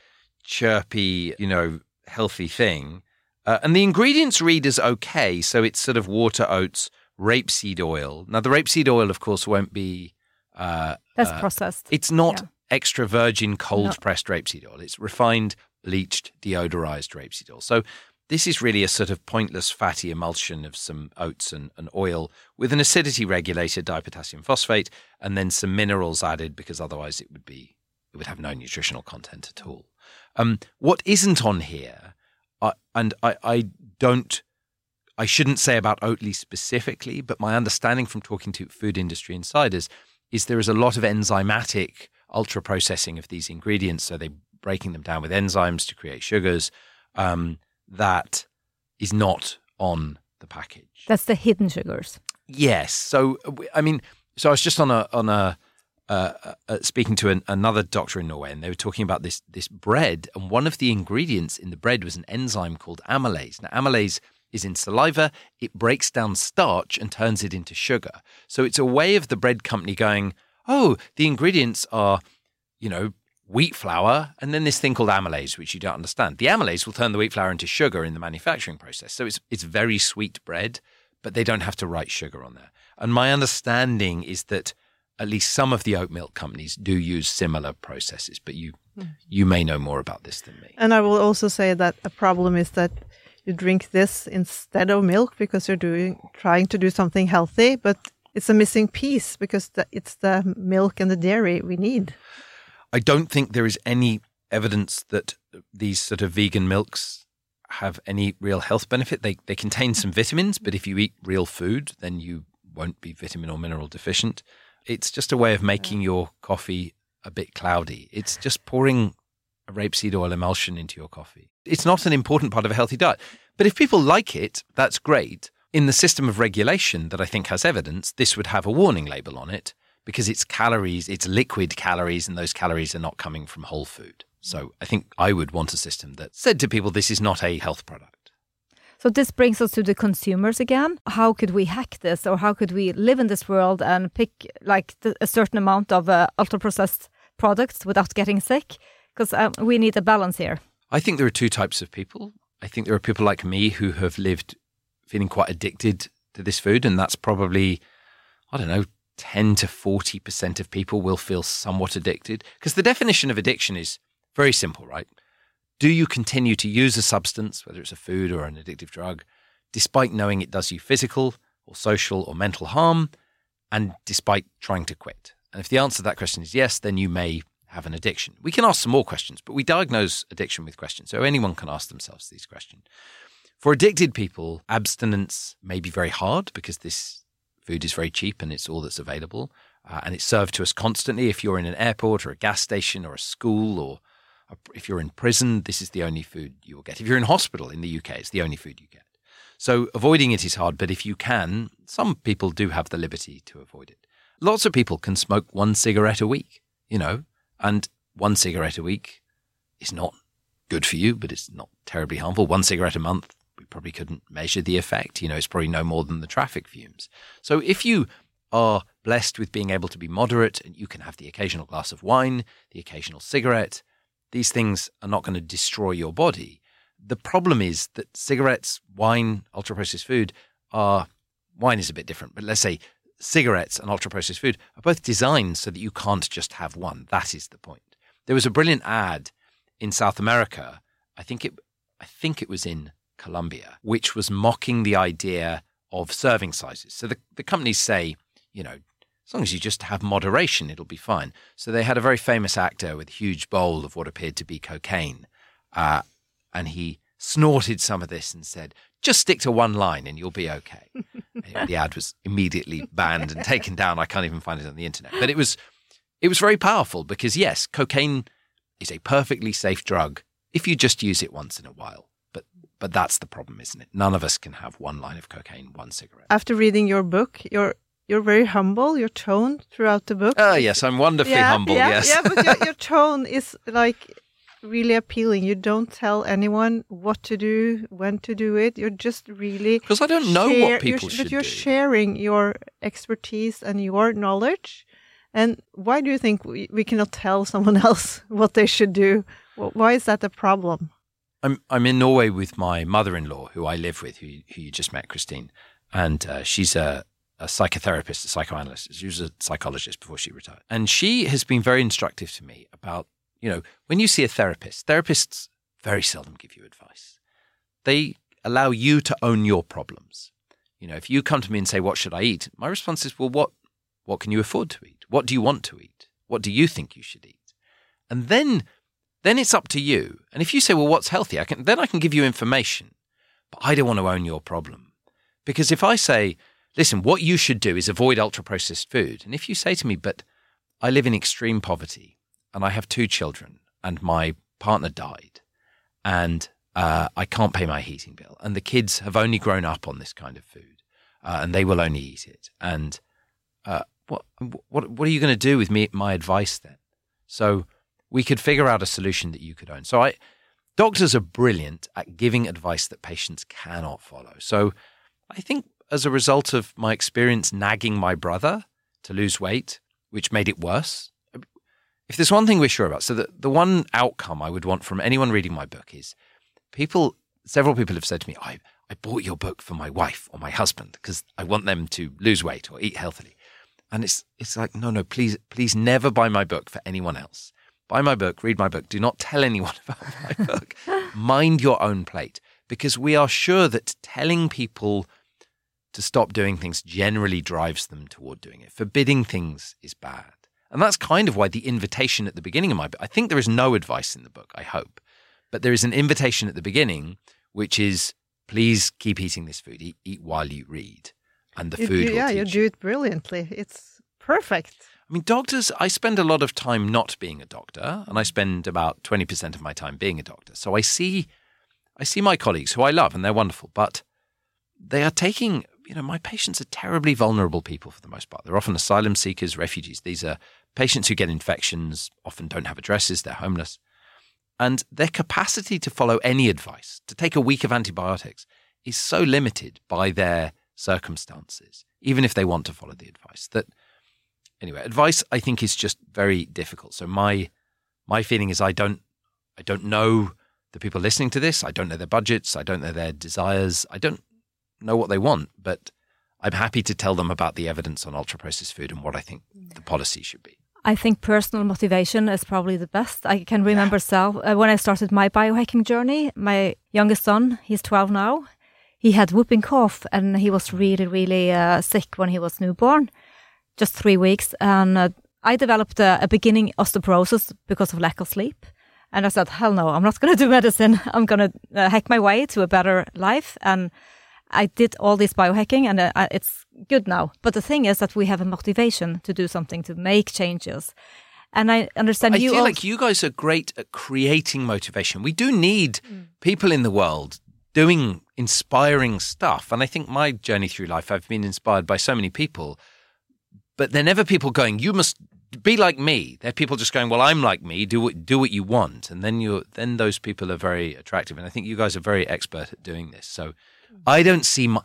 chirpy, healthy thing. And the ingredients read as okay. So it's sort of water, oats, rapeseed oil. Now, the rapeseed oil, of course, won't be... That's processed. It's not Yeah. extra virgin cold-pressed rapeseed oil. It's refined bleached, deodorized rapeseed oil. So this is really a sort of pointless fatty emulsion of some oats and oil with an acidity regulator, dipotassium phosphate, and then some minerals added because otherwise it would have no nutritional content at all. What isn't on here, and I shouldn't say about Oatly specifically, but my understanding from talking to food industry insiders is there is a lot of enzymatic ultra-processing of these ingredients, so they're breaking them down with enzymes to create sugars. That is not on the package. That's the hidden sugars. Yes. So I was just on speaking to another doctor in Norway, and they were talking about this bread, and one of the ingredients in the bread was an enzyme called amylase. Now, amylase is in saliva. It breaks down starch and turns it into sugar. So it's a way of the bread company going, oh, the ingredients are, wheat flour, and then this thing called amylase, which you don't understand. The amylase will turn the wheat flour into sugar in the manufacturing process. So it's very sweet bread, but they don't have to write sugar on there. And my understanding is that at least some of the oat milk companies do use similar processes, but you may know more about this than me. And I will also say that a problem is that you drink this instead of milk because you're trying to do something healthy, but it's a missing piece because it's the milk and the dairy we need. I don't think there is any evidence that these sort of vegan milks have any real health benefit. They contain some vitamins, but if you eat real food, then you won't be vitamin or mineral deficient. It's just a way of making your coffee a bit cloudy. It's just pouring a rapeseed oil emulsion into your coffee. It's not an important part of a healthy diet. But if people like it, that's great. In the system of regulation that I think has evidence, this would have a warning label on it because it's calories, it's liquid calories, and those calories are not coming from whole food. So I think I would want a system that said to people, this is not a health product. So this brings us to the consumers again. How could we hack this, or how could we live in this world and pick a certain amount of ultra-processed products without getting sick? Because we need a balance here. I think there are two types of people. I think there are people like me who have lived feeling quite addicted to this food, and that's probably, 10 to 40% of people will feel somewhat addicted. Because the definition of addiction is very simple, right? Do you continue to use a substance, whether it's a food or an addictive drug, despite knowing it does you physical or social or mental harm, and despite trying to quit? And if the answer to that question is yes, then you may have an addiction. We can ask some more questions, but we diagnose addiction with questions, so anyone can ask themselves these questions. For addicted people, abstinence may be very hard because this food is very cheap and it's all that's available, and it's served to us constantly. If you're in an airport or a gas station or a school, or if you're in prison, this is the only food you will get. If you're in hospital in the UK, it's the only food you get. So avoiding it is hard, but if you can, some people do have the liberty to avoid it. Lots of people can smoke one cigarette a week, and one cigarette a week is not good for you, but it's not terribly harmful. One cigarette a month, we probably couldn't measure the effect. It's probably no more than the traffic fumes. So if you are blessed with being able to be moderate and you can have the occasional glass of wine, the occasional cigarette, these things are not going to destroy your body. The problem is that cigarettes, wine, ultra-processed food wine is a bit different, but let's say cigarettes and ultra-processed food are both designed so that you can't just have one. That is the point. There was a brilliant ad in South America, I think it was in Colombia, which was mocking the idea of serving sizes. So the companies say, as long as you just have moderation, it'll be fine. So they had a very famous actor with a huge bowl of what appeared to be cocaine, and he snorted some of this and said, just stick to one line and you'll be okay. Anyway, the ad was immediately banned and taken down. I can't even find it on the internet. But it was very powerful because, yes, cocaine is a perfectly safe drug if you just use it once in a while. But that's the problem, isn't it? None of us can have one line of cocaine, one cigarette. After reading your book, you're very humble, your tone throughout the book. Yes, I'm wonderfully humble, yes. Yeah, but your tone is really appealing. You don't tell anyone what to do, when to do it. You're just really... Because I don't know what people should do. But you're sharing your expertise and your knowledge. And why do you think we cannot tell someone else what they should do? Why is that a problem? I'm in Norway with my mother-in-law, who I live with, who you just met, Christine. And she's a psychotherapist, a psychoanalyst. She was a psychologist before she retired. And she has been very instructive to me about, when you see a therapist, therapists very seldom give you advice. They allow you to own your problems. You know, if you come to me and say, what should I eat? My response is, well, what can you afford to eat? What do you want to eat? What do you think you should eat? And then it's up to you. And if you say, well, what's healthy? I can give you information, but I don't want to own your problem. Because if I say, listen, what you should do is avoid ultra-processed food. And if you say to me, but I live in extreme poverty and I have 2 children and my partner died and I can't pay my heating bill and the kids have only grown up on this kind of food and they will only eat it. And what are you going to do with my advice then? So we could figure out a solution that you could own. So doctors are brilliant at giving advice that patients cannot follow. So I think as a result of my experience nagging my brother to lose weight, which made it worse, if there's one thing we're sure about, so the one outcome I would want from anyone reading my book is several people have said to me, I bought your book for my wife or my husband because I want them to lose weight or eat healthily. And it's like, no, please never buy my book for anyone else. Buy my book, read my book. Do not tell anyone about my book. Mind your own plate, because we are sure that telling people to stop doing things generally drives them toward doing it. Forbidding things is bad. And that's kind of why the invitation at the beginning of my book, I think there is no advice in the book, I hope, but there is an invitation at the beginning, which is, please keep eating this food, eat while you read. And the food will teach you. Yeah, you do it brilliantly. It's perfect. I mean, doctors, I spend a lot of time not being a doctor, and I spend about 20% of my time being a doctor. So I see my colleagues who I love, and they're wonderful, but they are taking, my patients are terribly vulnerable people for the most part. They're often asylum seekers, refugees. These are patients who get infections, often don't have addresses, they're homeless. And their capacity to follow any advice, to take a week of antibiotics, is so limited by their circumstances, even if they want to follow the advice, that anyway, advice I think is just very difficult. So my feeling is I don't know the people listening to this. I don't know their budgets. I don't know their desires. I don't know what they want, but I'm happy to tell them about the evidence on ultra-processed food and what I think the policy should be. I think personal motivation is probably the best. I can remember when I started my biohacking journey, my youngest son, he's 12 now, he had whooping cough and he was really, really sick when he was newborn, just 3 weeks. And I developed a beginning osteoporosis because of lack of sleep. And I said, hell no, I'm not going to do medicine. I'm going to hack my way to a better life. And I did all this biohacking and it's good now. But the thing is that we have a motivation to do something, to make changes. And I understand I feel like you guys are great at creating motivation. We do need people in the world doing inspiring stuff. And I think my journey through life, I've been inspired by so many people, but they're never people going, you must be like me. They're people just going, well, I'm like me, do what you want. And then those people are very attractive. And I think you guys are very expert at doing this. So I don't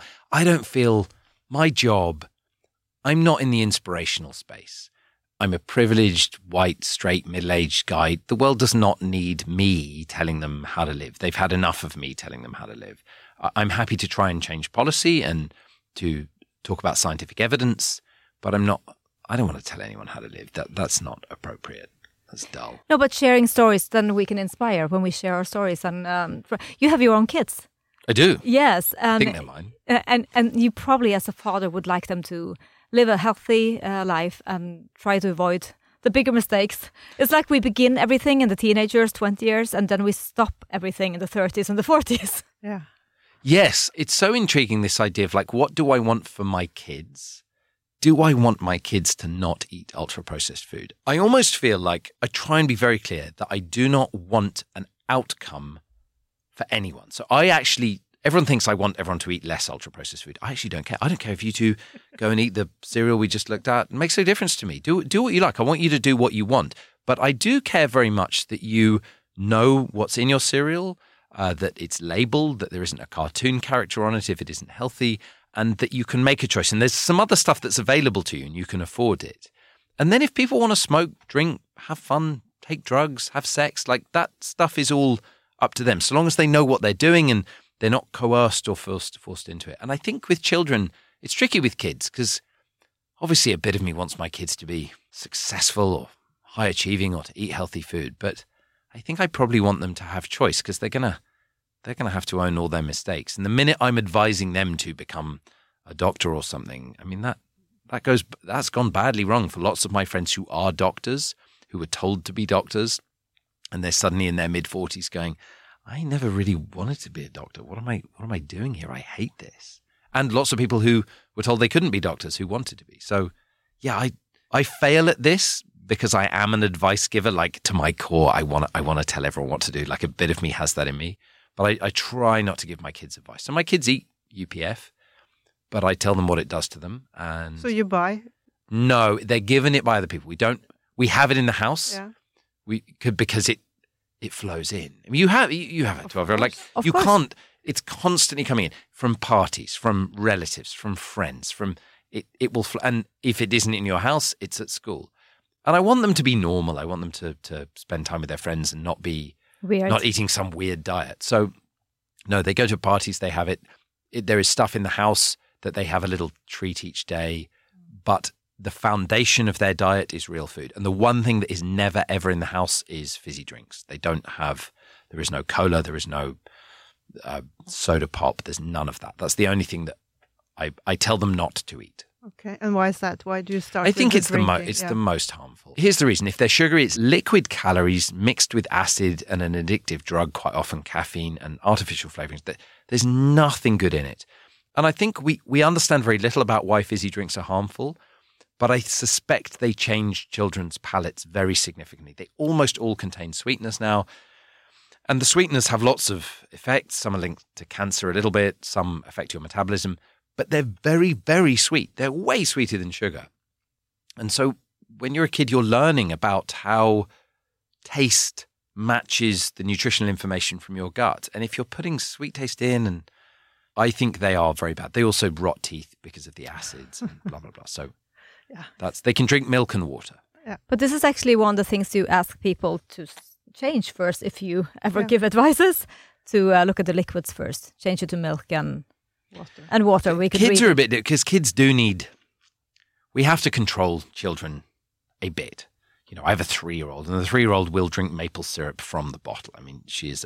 feel my job, I'm not in the inspirational space. I'm a privileged, white, straight, middle-aged guy. The world does not need me telling them how to live. They've had enough of me telling them how to live. I'm happy to try and change policy and to talk about scientific evidence, but I don't want to tell anyone how to live. That's not appropriate. That's dull. No, but sharing stories, then we can inspire when we share our stories. And you have your own kids. I do. Yes. I think they're mine. And you probably, as a father, would like them to live a healthy life and try to avoid the bigger mistakes. It's like we begin everything in the teenagers, 20 years, and then we stop everything in the 30s and the 40s. Yeah. Yes. It's so intriguing, this idea of like, what do I want for my kids? Do I want my kids to not eat ultra-processed food? I almost feel like I try and be very clear that I do not want an outcome for anyone. So everyone thinks I want everyone to eat less ultra-processed food. I actually don't care. I don't care if you two go and eat the cereal we just looked at. It makes no difference to me. Do what you like. I want you to do what you want. But I do care very much that you know what's in your cereal, that it's labeled, that there isn't a cartoon character on it if it isn't healthy, and that you can make a choice. And there's some other stuff that's available to you and you can afford it. And then if people want to smoke, drink, have fun, take drugs, have sex, like that stuff is all up to them, so long as they know what they're doing and they're not coerced or forced into it. And I think with children, it's tricky with kids because obviously a bit of me wants my kids to be successful or high achieving or to eat healthy food. But I think I probably want them to have choice, because they're gonna have to own all their mistakes. And the minute I'm advising them to become a doctor or something, I mean, that's gone badly wrong for lots of my friends who are doctors, who were told to be doctors, and they're suddenly in their mid-40s going, I never really wanted to be a doctor. What am I doing here? I hate this. And lots of people who were told they couldn't be doctors who wanted to be. So, yeah, I fail at this because I am an advice giver. Like, to my core, I want to tell everyone what to do. Like, a bit of me has that in me. But I try not to give my kids advice. So my kids eat UPF, but I tell them what it does to them. And So you buy? No, they're given it by other people. We have it in the house. Yeah. We could, because it flows in. I mean, you have a 12-year-old. Like, Of you course. can't. It's constantly coming in from parties, from relatives, from friends. From it will. And if it isn't in your house, it's at school. And I want them to be normal. I want them to spend time with their friends and not be Weird. not eating some weird diet. So, no, they go to parties. They have it. There is stuff in the house that they have a little treat each day, but the foundation of their diet is real food. And the one thing that is never, ever in the house is fizzy drinks. There is no cola, there is no soda pop, there's none of that. That's the only thing that I tell them not to eat. Okay, and why is that? Why do you start I think with it's drinking? the most harmful. Here's the reason. If they're sugary, it's liquid calories mixed with acid and an addictive drug, quite often caffeine and artificial flavorings. There's nothing good in it. And I think we understand very little about why fizzy drinks are harmful, but I suspect they change children's palates very significantly. They almost all contain sweeteners now. And the sweeteners have lots of effects. Some are linked to cancer a little bit. Some affect your metabolism. But they're very, very sweet. They're way sweeter than sugar. And so when you're a kid, you're learning about how taste matches the nutritional information from your gut. And if you're putting sweet taste in, and I think they are very bad. They also rot teeth because of the acids and blah, blah, blah. So they can drink milk and water. Yeah. But this is actually one of the things you ask people to change first if you ever give advices, to look at the liquids first. Change it to milk and water. Kids are a bit, because kids do need, we have to control children a bit. You know, I have a 3-year-old, and the 3-year-old will drink maple syrup from the bottle. I mean, she's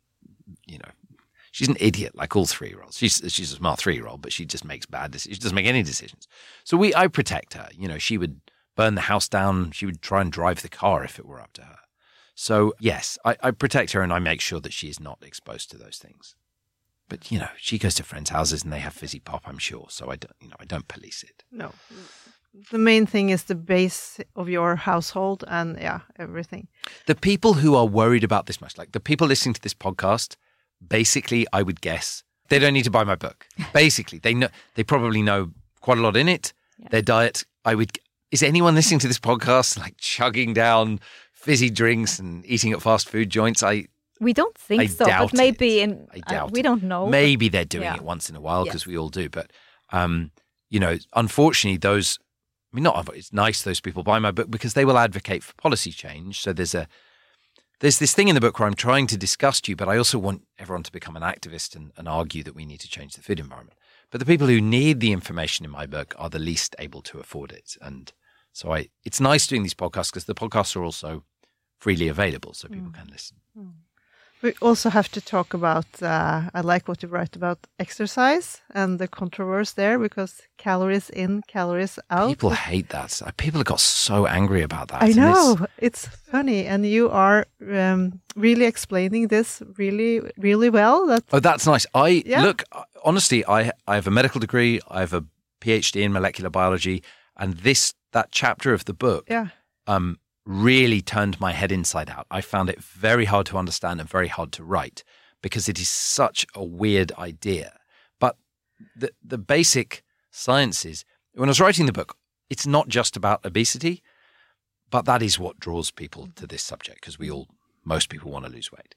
an idiot like all 3-year-olds. She's a smart 3-year-old, but she just makes bad decisions. She doesn't make any decisions. So I protect her. You know, she would burn the house down. She would try and drive the car if it were up to her. So yes, I protect her, and I make sure that she is not exposed to those things. But, you know, she goes to friends' houses and they have fizzy pop, I'm sure. So I don't police it. No. The main thing is the base of your household and, everything. The people who are worried about this much, like the people listening to this podcast, basically, I would guess, they don't need to buy my book. Basically, they probably know quite a lot in it. Yeah. Their diet, is anyone listening to this podcast like chugging down fizzy drinks and eating at fast food joints? We don't think so, but maybe we don't know. Maybe they're doing it once in a while, because we all do. But, you know, unfortunately, it's nice those people buy my book because they will advocate for policy change. So there's this thing in the book where I'm trying to discuss to you, but I also want everyone to become an activist and argue that we need to change the food environment. But the people who need the information in my book are the least able to afford it. And so it's nice doing these podcasts because the podcasts are also freely available so people can listen. We also have to talk about, I like what you write about exercise and the controversy there, because calories in, calories out. People hate that. People have got so angry about that. I know. It's funny. And you are really explaining this really, really well. That's nice. Look, honestly, I have a medical degree. I have a PhD in molecular biology. And that chapter of the book really turned my head inside out. I found it very hard to understand and very hard to write because it is such a weird idea. But the basic science is, when I was writing the book, it's not just about obesity, but that is what draws people to this subject, because most people want to lose weight.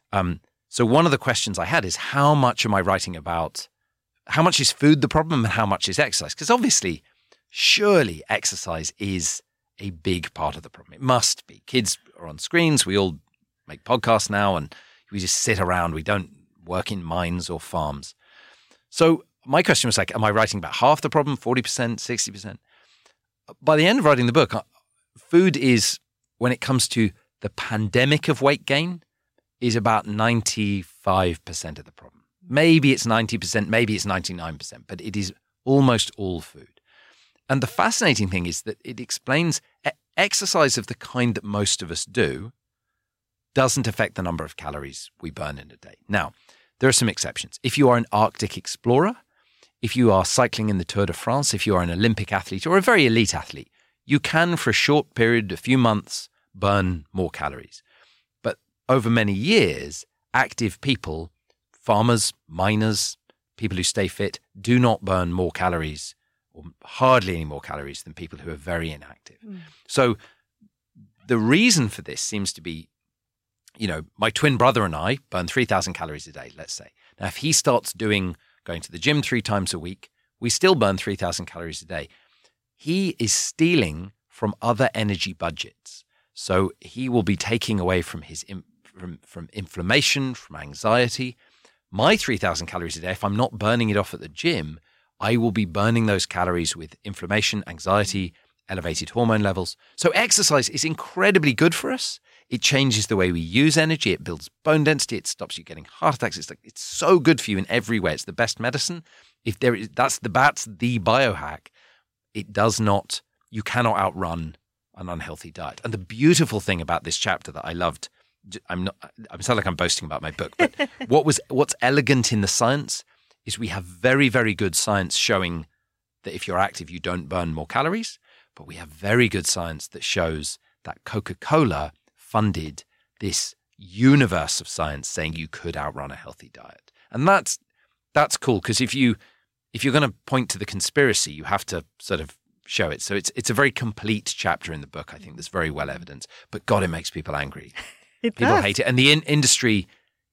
So one of the questions I had is, how much am I writing about, how much is food the problem and how much is exercise? Because obviously, surely exercise is a big part of the problem. It must be. Kids are on screens. We all make podcasts now and we just sit around. We don't work in mines or farms. So my question was like, am I writing about half the problem, 40%, 60%? By the end of writing the book, food is, when it comes to the pandemic of weight gain is about 95% of the problem. Maybe it's 90%, maybe it's 99%, but it is almost all food. And the fascinating thing is that it explains exercise of the kind that most of us do doesn't affect the number of calories we burn in a day. Now, there are some exceptions. If you are an Arctic explorer, if you are cycling in the Tour de France, if you are an Olympic athlete or a very elite athlete, you can, for a short period, a few months, burn more calories. But over many years, active people, farmers, miners, people who stay fit, do not burn more calories or hardly any more calories than people who are very inactive. So the reason for this seems to be, my twin brother and I burn 3,000 calories a day, let's say. Now, if he starts going to the gym 3 times a week, we still burn 3,000 calories a day. He is stealing from other energy budgets. So he will be taking away from his from inflammation, from anxiety. My 3,000 calories a day, if I'm not burning it off at the gym, I will be burning those calories with inflammation, anxiety, elevated hormone levels. So exercise is incredibly good for us. It changes the way we use energy. It builds bone density. It stops you getting heart attacks. It's so good for you in every way. It's the best medicine. That's the biohack. It does not. You cannot outrun an unhealthy diet. And the beautiful thing about this chapter that I loved, I'm sound like I'm boasting about my book, but what's elegant in the science is we have very, very good science showing that if you're active, you don't burn more calories. But we have very good science that shows that Coca-Cola funded this universe of science saying you could outrun a healthy diet. And that's cool, because if you're going to point to the conspiracy, you have to sort of show it. So it's a very complete chapter in the book, I think, that's very well evidenced. But God, it makes people angry. People hate it. And the industry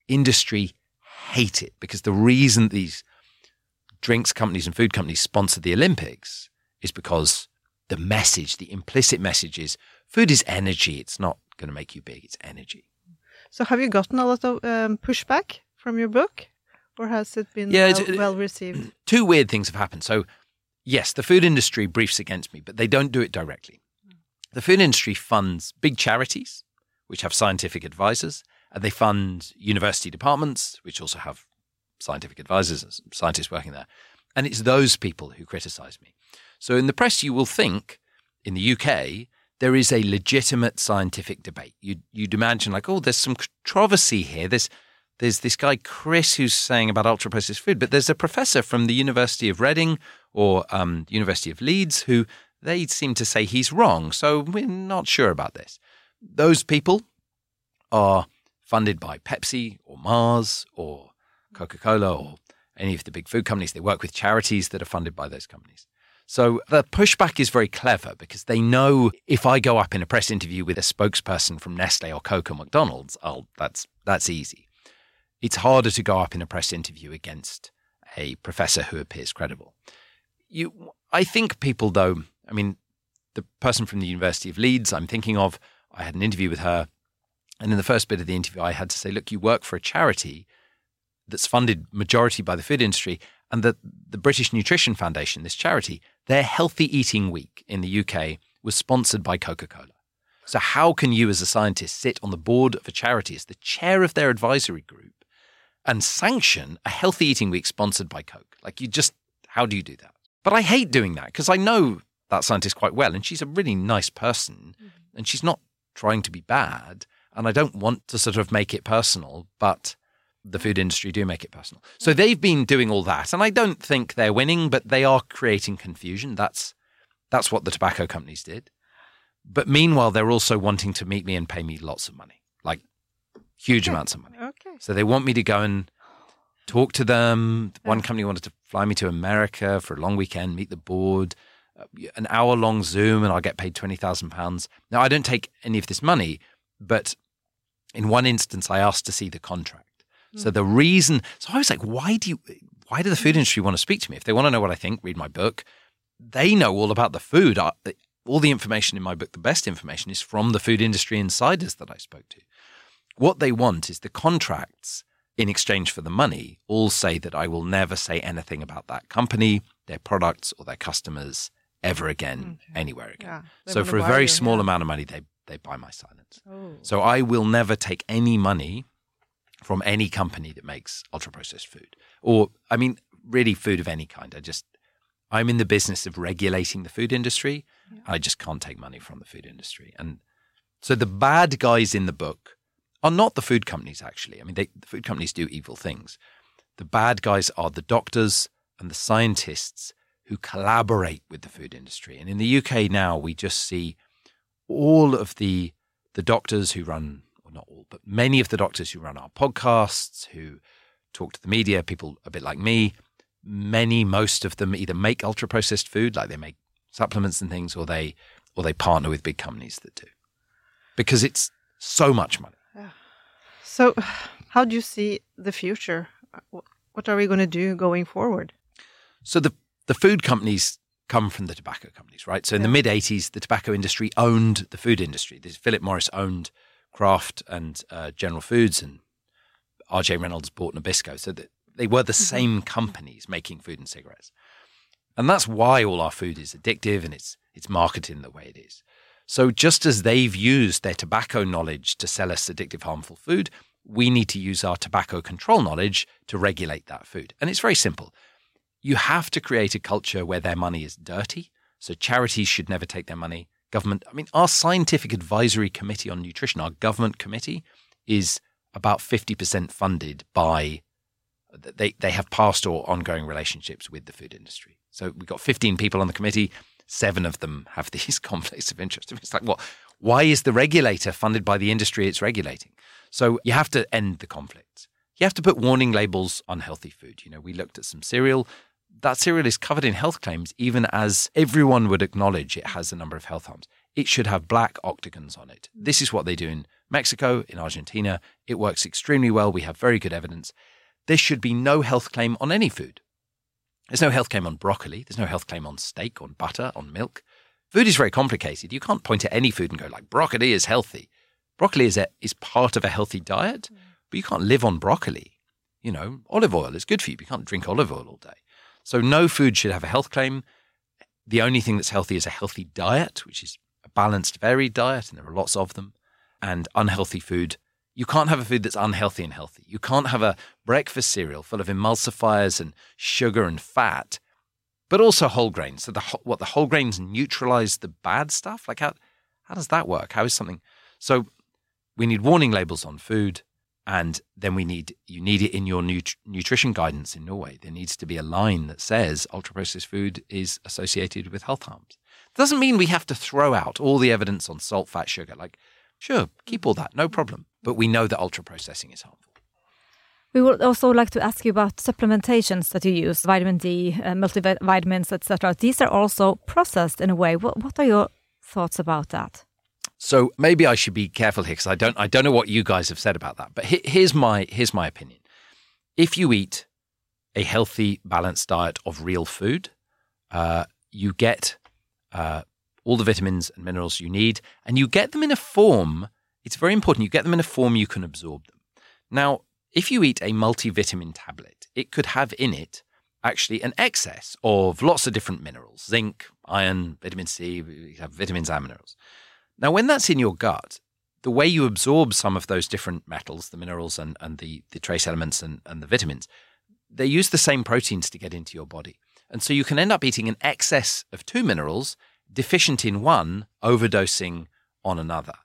hate it, because the reason these drinks companies and food companies sponsor the Olympics is because the implicit message is food is energy. It's not going to make you big. It's energy. So have you gotten a lot of pushback from your book, or has it been well received? 2 weird things have happened. So yes, the food industry briefs against me, but they don't do it directly. The food industry funds big charities, which have scientific advisors, and they fund university departments, which also have scientific advisors and scientists working there. And it's those people who criticize me. So in the press, you will think in the UK, there is a legitimate scientific debate. You'd imagine like, oh, there's some controversy here. There's this guy, Chris, who's saying about ultra-processed food, but there's a professor from the University of Reading or University of Leeds who they seem to say he's wrong. So we're not sure about this. Those people are funded by Pepsi or Mars or Coca-Cola or any of the big food companies. They work with charities that are funded by those companies. So the pushback is very clever, because they know if I go up in a press interview with a spokesperson from Nestle or Coke or McDonald's, that's easy. It's harder to go up in a press interview against a professor who appears credible. I think people, though, I mean, the person from the University of Leeds I'm thinking of, I had an interview with her, and in the first bit of the interview I had to say, look, you work for a charity that's funded majority by the food industry, and the British Nutrition Foundation, this charity, their Healthy Eating Week in the UK was sponsored by Coca-Cola. So how can you as a scientist sit on the board of a charity as the chair of their advisory group and sanction a Healthy Eating Week sponsored by Coke? How do you do that? But I hate doing that, because I know that scientist quite well, and she's a really nice person, and she's not trying to be bad, and I don't want to sort of make it personal, but the food industry do make it personal. So they've been doing all that, and I don't think they're winning, but they are creating confusion. That's what the tobacco companies did. But meanwhile, they're also wanting to meet me and pay me lots of money, like huge amounts of money. Okay. So they want me to go and talk to them. One company wanted to fly me to America for a long weekend, meet the board, an hour-long Zoom, and I'll get paid £20,000. Now, I don't take any of this money, but in one instance, I asked to see the contract. So I was like, why do the food industry want to speak to me? If they want to know what I think, read my book. They know all about the food. All the information in my book, the best information, is from the food industry insiders that I spoke to. What they want is the contracts in exchange for the money all say that I will never say anything about that company, their products, or their customers ever again, anywhere again. Yeah, so for a very small amount of money, they they buy my silence. So I will never take any money from any company that makes ultra-processed food. Or, I mean, really food of any kind. I'm in the business of regulating the food industry. Yeah. I just can't take money from the food industry. And so the bad guys in the book are not the food companies, actually. I mean, the food companies do evil things. The bad guys are the doctors and the scientists who collaborate with the food industry. And in the UK now, we just see all of the doctors who run, or not all, but many of the doctors who run our podcasts, who talk to the media, people a bit like me, most of them either make ultra-processed food, like they make supplements and things, or they partner with big companies that do. Because it's so much money. Yeah. So how do you see the future? What are we going to do going forward? So the food companies come from the tobacco companies, right? So in the mid-'80s, the tobacco industry owned the food industry. Philip Morris owned Kraft and General Foods, and R.J. Reynolds bought Nabisco. So they were the same companies making food and cigarettes. And that's why all our food is addictive and it's marketed in the way it is. So just as they've used their tobacco knowledge to sell us addictive, harmful food, we need to use our tobacco control knowledge to regulate that food. And it's very simple. You have to create a culture where their money is dirty. So charities should never take their money. Government, I mean, our Scientific Advisory Committee on Nutrition, our government committee, is about 50% funded by, they have past or ongoing relationships with the food industry. So we've got 15 people on the committee. 7 of them have these conflicts of interest. It's like, what? Why is the regulator funded by the industry it's regulating? So you have to end the conflicts. You have to put warning labels on healthy food. You know, we looked at some cereal. That cereal is covered in health claims, even as everyone would acknowledge it has a number of health harms. It should have black octagons on it. This is what they do in Mexico, in Argentina. It works extremely well. We have very good evidence. There should be no health claim on any food. There's no health claim on broccoli. There's no health claim on steak, on butter, on milk. Food is very complicated. You can't point at any food and go like, broccoli is healthy. Broccoli is part of a healthy diet, but you can't live on broccoli. You know, olive oil is good for you, but you can't drink olive oil all day. So no food should have a health claim. The only thing that's healthy is a healthy diet, which is a balanced, varied diet, and there are lots of them. And unhealthy food, you can't have a food that's unhealthy and healthy. You can't have a breakfast cereal full of emulsifiers and sugar and fat, but also whole grains. So the whole grains neutralize the bad stuff? Like how does that work? How is something? So we need warning labels on food. And then you need it in your nutrition guidance in Norway. There needs to be a line that says ultra-processed food is associated with health harms. It doesn't mean we have to throw out all the evidence on salt, fat, sugar. Like, sure, keep all that, no problem. But we know that ultra-processing is harmful. We would also like to ask you about supplementations that you use, vitamin D, multivitamins, etc. These are also processed in a way. What are your thoughts about that? So maybe I should be careful here because I don't know what you guys have said about that. But here's my opinion. If you eat a healthy, balanced diet of real food, you get all the vitamins and minerals you need, and you get them in a form. It's very important. You get them in a form you can absorb them. Now, if you eat a multivitamin tablet, it could have in it actually an excess of lots of different minerals: zinc, iron, vitamin C. You have vitamins and minerals. Now, when that's in your gut, the way you absorb some of those different metals, the minerals and the trace elements and the vitamins, they use the same proteins to get into your body. And so you can end up eating an excess of 2 minerals, deficient in one, overdosing on another.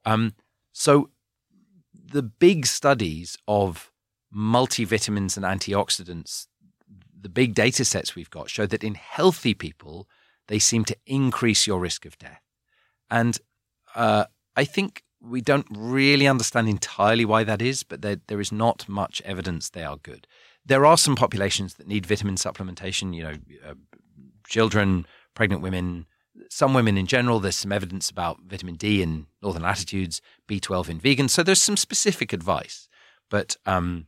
So the big studies of multivitamins and antioxidants, the big data sets we've got show that in healthy people, they seem to increase your risk of death. And I think we don't really understand entirely why that is, but there is not much evidence they are good. There are some populations that need vitamin supplementation, children, pregnant women, some women in general. There's some evidence about vitamin D in northern latitudes, B12 in vegans. So there's some specific advice, but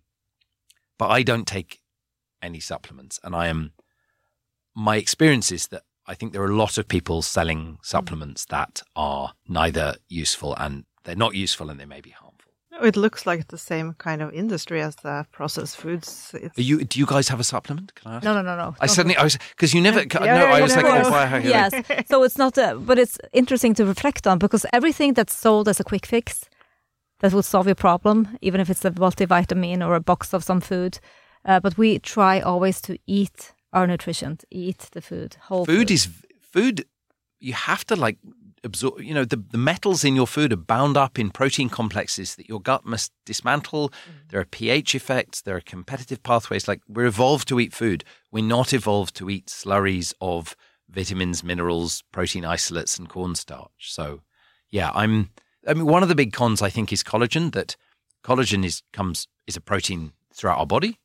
I don't take any supplements. And my experience is that I think there are a lot of people selling supplements that are neither useful and they're not useful and they may be harmful. It looks like the same kind of industry as the processed foods. Do you guys have a supplement? Can I ask? No. Because you never. I was like, biohacking. Yes. So it's not, but it's interesting to reflect on, because everything that's sold as a quick fix that will solve your problem, even if it's a multivitamin or a box of some food, but we try always to eat our nutrition, eat the food, whole food. Food. You have to like absorb. The metals in your food are bound up in protein complexes that your gut must dismantle. There are pH effects. There are competitive pathways. Like, we're evolved to eat food. We're not evolved to eat slurries of vitamins, minerals, protein isolates, and cornstarch. So, yeah, one of the big cons, I think, is collagen. That collagen is a protein throughout our body.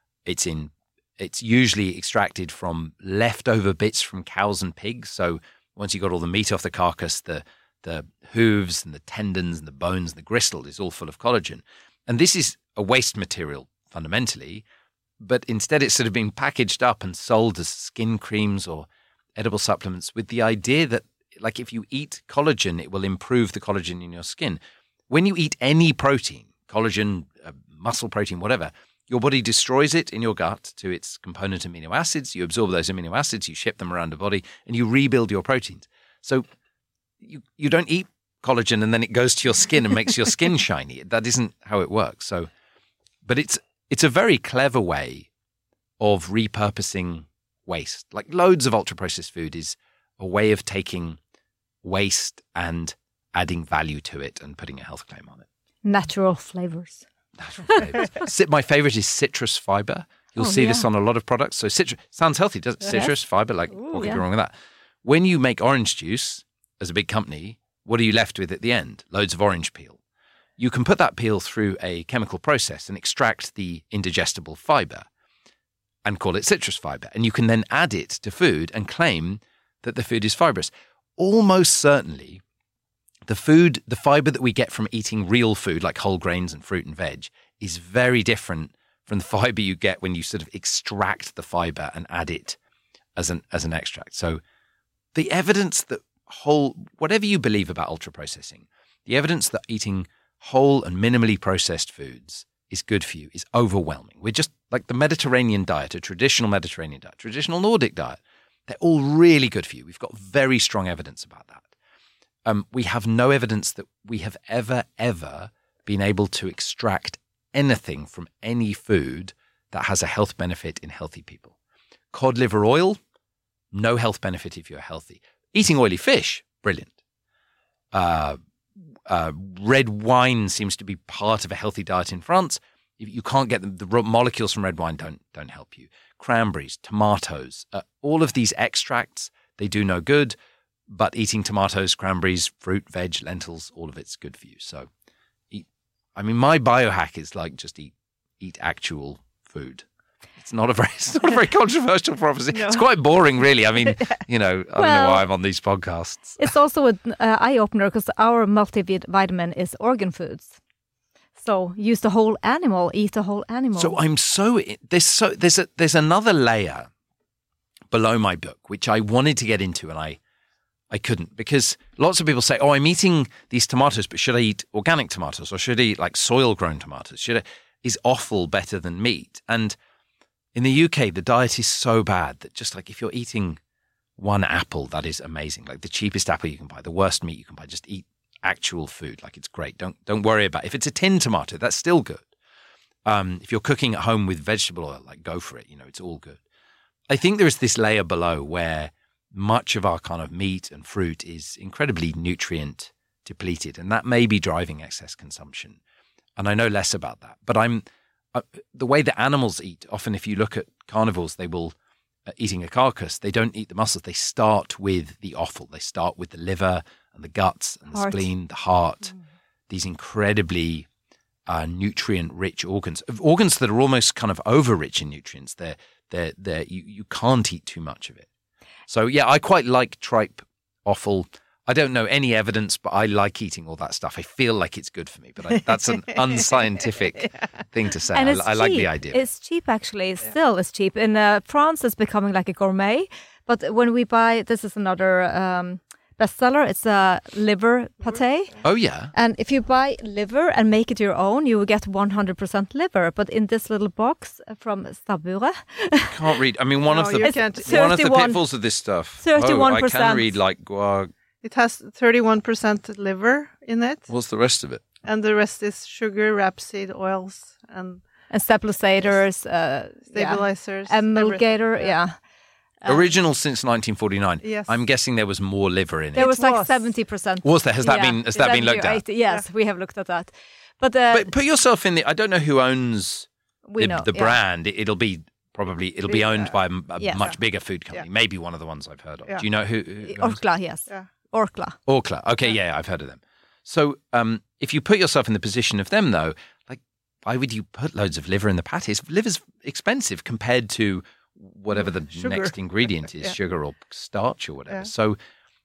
It's usually extracted from leftover bits from cows and pigs. So once you got all the meat off the carcass, the hooves and the tendons and the bones and the gristle is all full of collagen. And this is a waste material fundamentally, but instead it's sort of being packaged up and sold as skin creams or edible supplements with the idea that, like, if you eat collagen, it will improve the collagen in your skin. When you eat any protein, collagen, muscle protein, whatever, your body destroys it in your gut to its component amino acids. You absorb those amino acids, you ship them around the body, and you rebuild your proteins. So you don't eat collagen and then it goes to your skin and makes your skin shiny. That isn't how it works. So, but it's a very clever way of repurposing waste. Like, loads of ultra-processed food is a way of taking waste and adding value to it and putting a health claim on it. Natural flavors. My favorite is citrus fiber. You'll see this on a lot of products. So citrus sounds healthy, doesn't it? Citrus fiber, what could be wrong with that? When you make orange juice as a big company, what are you left with at the end? Loads of orange peel. You can put that peel through a chemical process and extract the indigestible fiber and call it citrus fiber. And you can then add it to food and claim that the food is fibrous. Almost certainly, the fiber that we get from eating real food, like whole grains and fruit and veg, is very different from the fiber you get when you sort of extract the fiber and add it as an extract. So the evidence that whatever you believe about ultra-processing, the evidence that eating whole and minimally processed foods is good for you is overwhelming. We're just like the Mediterranean diet, a traditional Mediterranean diet, traditional Nordic diet. They're all really good for you. We've got very strong evidence about that. We have no evidence that we have ever been able to extract anything from any food that has a health benefit in healthy people. Cod liver oil, no health benefit if you're healthy. Eating oily fish, brilliant. Red wine seems to be part of a healthy diet in France. If you can't get them, the molecules from red wine don't help you. Cranberries, tomatoes, all of these extracts, they do no good. But eating tomatoes, cranberries, fruit, veg, lentils, all of it's good for you. So, my biohack is like just eat actual food. It's not a very controversial prophecy. No. It's quite boring, really. I don't know why I'm on these podcasts. It's also an eye opener because our multivitamin is organ foods. So use the whole animal, eat the whole animal. So there's another layer below my book which I wanted to get into and I couldn't, because lots of people say, oh, I'm eating these tomatoes, but should I eat organic tomatoes or should I eat like soil-grown tomatoes? Is offal better than meat? And in the UK, the diet is so bad that just like if you're eating one apple, that is amazing. Like the cheapest apple you can buy, the worst meat you can buy, just eat actual food. Like it's great. Don't worry about it. If it's a tin tomato, that's still good. If you're cooking at home with vegetable oil, like go for it. It's all good. I think there is this layer below where much of our kind of meat and fruit is incredibly nutrient depleted, and that may be driving excess consumption. And I know less about that, but the way that animals eat, often if you look at carnivores, they will, eating a carcass, they don't eat the muscles. They start with the offal. They start with the liver and the guts and the spleen, the heart, these incredibly nutrient-rich organs that are almost kind of over-rich in nutrients. You can't eat too much of it. So, yeah, I quite like tripe, offal. I don't know any evidence, but I like eating all that stuff. I feel like it's good for me, but that's an unscientific thing to say. And I like the idea. It's cheap, actually. Still, it's cheap. In France, it's becoming like a gourmet. But when we buy, this is another bestseller. It's a liver pate. Oh, yeah. And if you buy liver and make it your own, you will get 100% liver. But in this little box from Stabburet, Can't read. I mean, one of the pitfalls of this stuff. 31%. I can read like guar. It has 31% liver in it. What's the rest of it? And the rest is sugar, rapeseed oils, and stabilizers, stabilizers, emulgator, Original since 1949. Yes. I'm guessing there was more liver in it. There was like 70%. Was there? Has that been looked at? 80, yes, we have looked at that. But put yourself in I don't know who owns the brand. It'll be owned by a much bigger food company. Yeah. Maybe one of the ones I've heard of. Yeah. Do you know who Orkla, yes. Yeah. Orkla. Okay, yeah, I've heard of them. So if you put yourself in the position of them, though, like, why would you put loads of liver in the patties? Liver's expensive compared to whatever the next ingredient is, sugar or starch or whatever. Yeah. So,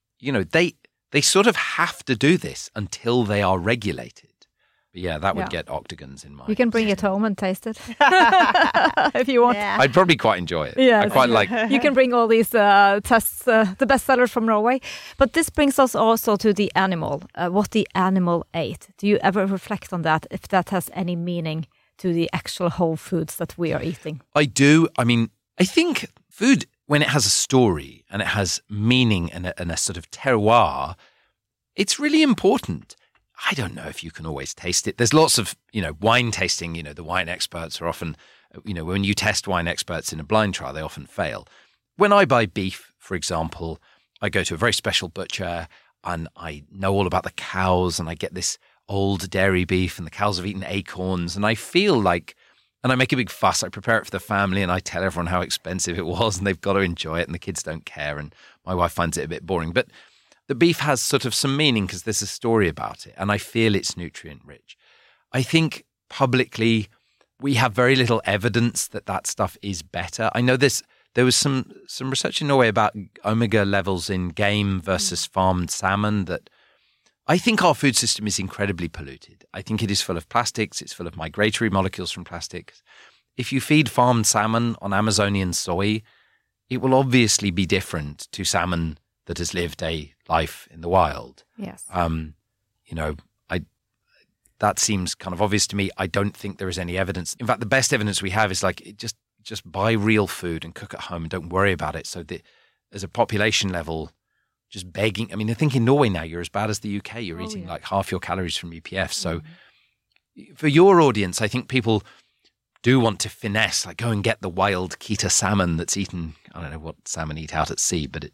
they sort of have to do this until they are regulated. But yeah, that would get octagons in mind. You can bring it home and taste it if you want. Yeah. I'd probably quite enjoy it. Yes. I quite like. You can bring all these tests, the bestsellers from Norway. But this brings us also to the animal, what the animal ate. Do you ever reflect on that, if that has any meaning to the actual whole foods that we are eating? I do. I mean, I think food, when it has a story and it has meaning and a sort of terroir, it's really important. I don't know if you can always taste it. There's lots of, wine tasting, the wine experts are often, when you test wine experts in a blind trial, they often fail. When I buy beef, for example, I go to a very special butcher and I know all about the cows and I get this old dairy beef and the cows have eaten acorns and I feel like, and I make a big fuss. I prepare it for the family and I tell everyone how expensive it was and they've got to enjoy it and the kids don't care and my wife finds it a bit boring. But the beef has sort of some meaning because there's a story about it and I feel it's nutrient rich. I think publicly we have very little evidence that stuff is better. I know there was some research in Norway about omega levels in game versus farmed salmon that I think our food system is incredibly polluted. I think it is full of plastics. It's full of migratory molecules from plastics. If you feed farmed salmon on Amazonian soy, it will obviously be different to salmon that has lived a life in the wild. Yes. That seems kind of obvious to me. I don't think there is any evidence. In fact, the best evidence we have is just buy real food and cook at home and don't worry about it. So that as a population level, just begging. I mean, I think in Norway now you're as bad as the UK. You're eating like half your calories from UPF. So for your audience, I think people do want to finesse, like go and get the wild Kita salmon that's eaten. I don't know what salmon eat out at sea, but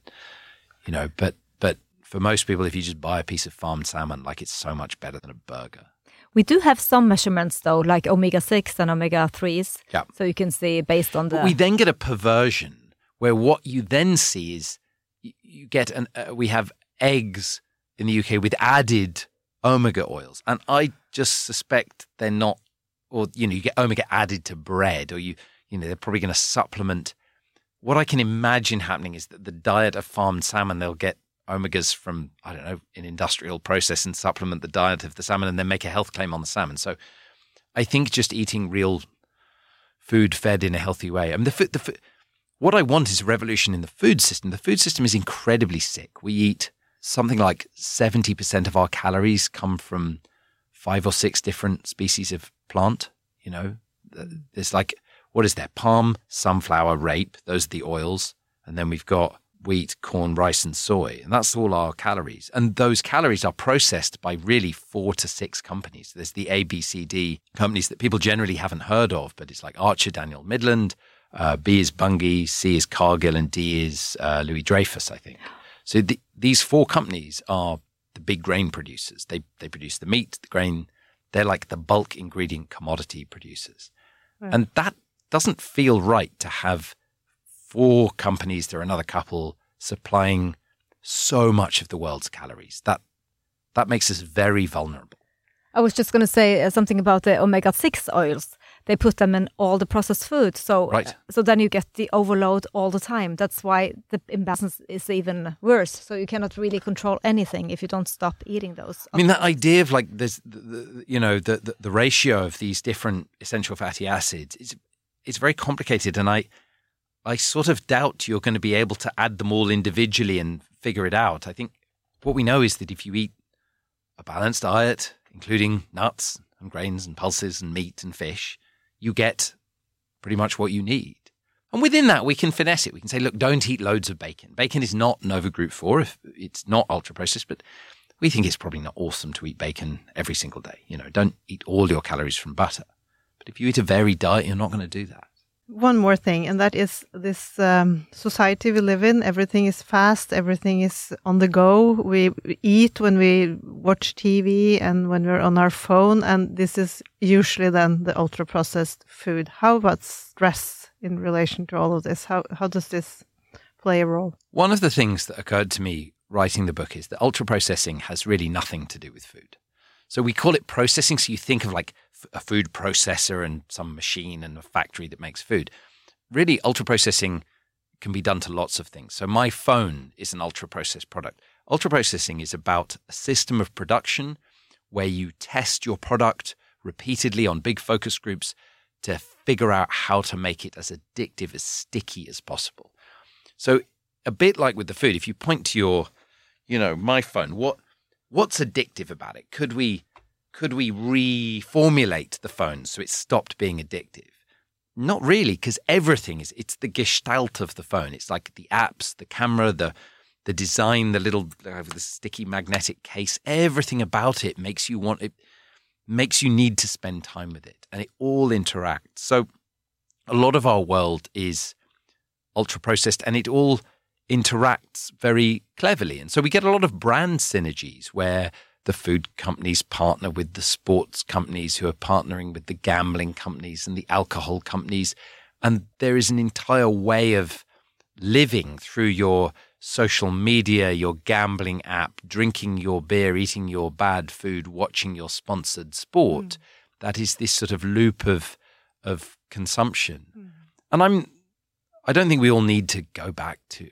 but for most people, if you just buy a piece of farmed salmon, like it's so much better than a burger. We do have some measurements though, like omega-6 and omega-3s. Yeah. So you can see based on But we then get a perversion where what you then see is you get we have eggs in the UK with added omega oils. And I just suspect they're not, or, you get omega added to bread or they're probably going to supplement. What I can imagine happening is that the diet of farmed salmon, they'll get omegas from, I don't know, an industrial process and supplement the diet of the salmon and then make a health claim on the salmon. So I think just eating real food fed in a healthy way. I mean, what I want is a revolution in the food system. The food system is incredibly sick. We eat something like 70% of our calories come from 5 or 6 different species of plant. There's like, what is there? Palm, sunflower, rape. Those are the oils. And then we've got wheat, corn, rice, and soy. And that's all our calories. And those calories are processed by really 4 to 6 companies. There's the A, B, C, D companies that people generally haven't heard of, but it's like Archer Daniel Midland, B is Bunge, C is Cargill, and D is Louis Dreyfus, I think. So these 4 companies are the big grain producers. They produce the meat, the grain. They're like the bulk ingredient commodity producers. Right. And that doesn't feel right to have 4 companies, there are another couple, supplying so much of the world's calories. That makes us very vulnerable. I was just going to say something about the omega-6 oils. They put them in all the processed food. So, right. So then you get the overload all the time. That's why the imbalance is even worse. So you cannot really control anything if you don't stop eating those. I mean, that idea of like there's the ratio of these different essential fatty acids, it's very complicated. And I sort of doubt you're going to be able to add them all individually and figure it out. I think what we know is that if you eat a balanced diet, including nuts and grains and pulses and meat and fish, you get pretty much what you need. And within that, we can finesse it. We can say, look, don't eat loads of bacon. Bacon is not Nova Group 4 if it's not ultra-processed, but we think it's probably not awesome to eat bacon every single day. Don't eat all your calories from butter. But if you eat a varied diet, you're not going to do that. One more thing, and that is this society we live in. Everything is fast. Everything is on the go. We eat when we watch TV and when we're on our phone, and this is usually then the ultra-processed food. How about stress in relation to all of this? How does this play a role? One of the things that occurred to me writing the book is that ultra-processing has really nothing to do with food. So we call it processing, so you think of like a food processor and some machine and a factory that makes food. Really, ultra-processing can be done to lots of things. So my phone is an ultra-processed product. Ultra-processing is about a system of production where you test your product repeatedly on big focus groups to figure out how to make it as addictive, as sticky as possible. So a bit like with the food, if you point to your, my phone, what's addictive about it? Could we reformulate the phone so it stopped being addictive? Not really, because it's the gestalt of the phone. It's like the apps, the camera, the design, the sticky magnetic case, everything about it makes you need to spend time with it, and it all interacts. So a lot of our world is ultra-processed, and it all interacts very cleverly. And so we get a lot of brand synergies where the food companies partner with the sports companies who are partnering with the gambling companies and the alcohol companies. And there is an entire way of living through your social media, your gambling app, drinking your beer, eating your bad food, watching your sponsored sport. That is this sort of loop of consumption. And I don't think we all need to go back to,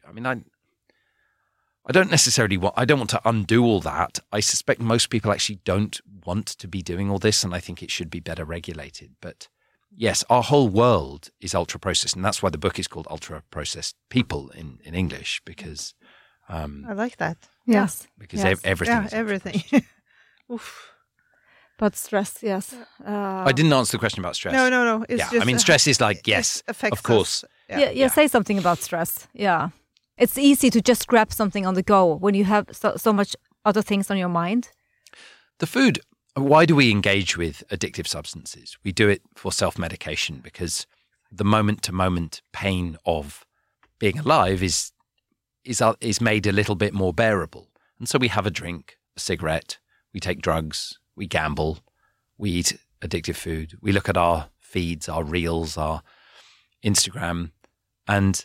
I don't want to undo all that. I suspect most people actually don't want to be doing all this, and I think it should be better regulated. But yes, our whole world is ultra-processed, and that's why the book is called Ultra-Processed People in English, because... I like that. Yes. Because everything is everything. Oof. But stress, yes. I didn't answer the question about stress. No. It's just, stress is like, yes, of course. Yeah, say something about stress. Yeah. It's easy to just grab something on the go when you have so much other things on your mind. The food, why do we engage with addictive substances? We do it for self-medication because the moment-to-moment pain of being alive is made a little bit more bearable. And so we have a drink, a cigarette, we take drugs, we gamble, we eat addictive food, we look at our feeds, our reels, our Instagram, and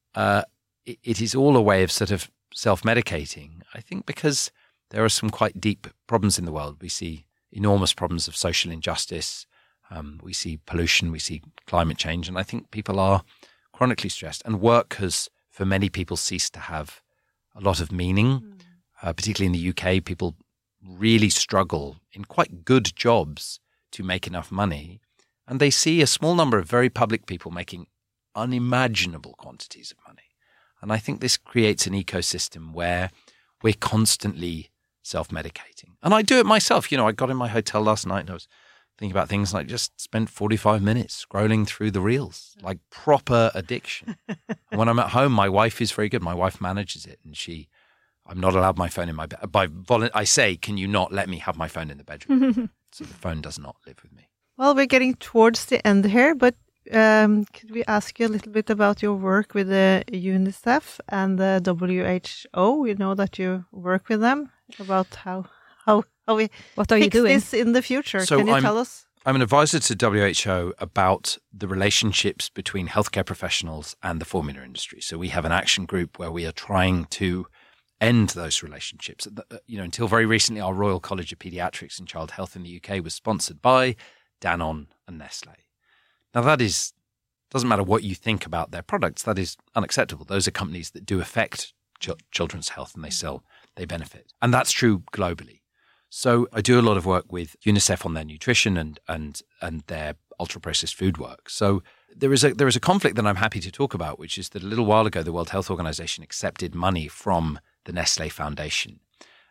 it is all a way of sort of self-medicating, I think, because there are some quite deep problems in the world. We see enormous problems of social injustice. We see pollution. We see climate change. And I think people are chronically stressed. And work has, for many people, ceased to have a lot of meaning. Particularly in the UK, people really struggle in quite good jobs to make enough money. And they see a small number of very public people making unimaginable quantities of money. And I think this creates an ecosystem where we're constantly self-medicating. And I do it myself. I got in my hotel last night and I was thinking about things, and I just spent 45 minutes scrolling through the reels, like proper addiction. And when I'm at home, my wife is very good. My wife manages it, and I'm not allowed my phone in my bed. I say, can you not let me have my phone in the bedroom? So the phone does not live with me. Well, we're getting towards the end here, but could we ask you a little bit about your work with the UNICEF and the WHO? We know that you work with them, about how we what are you doing this in the future. So can you tell us? I'm an advisor to WHO about the relationships between healthcare professionals and the formula industry. So we have an action group where we are trying to end those relationships. Until very recently, our Royal College of Paediatrics and Child Health in the UK was sponsored by Danone and Nestlé. Now, doesn't matter what you think about their products, that is unacceptable. Those are companies that do affect children's health, and they benefit. And that's true globally. So I do a lot of work with UNICEF on their nutrition and their ultra-processed food work. So there is a conflict that I'm happy to talk about, which is that a little while ago, the World Health Organization accepted money from the Nestlé Foundation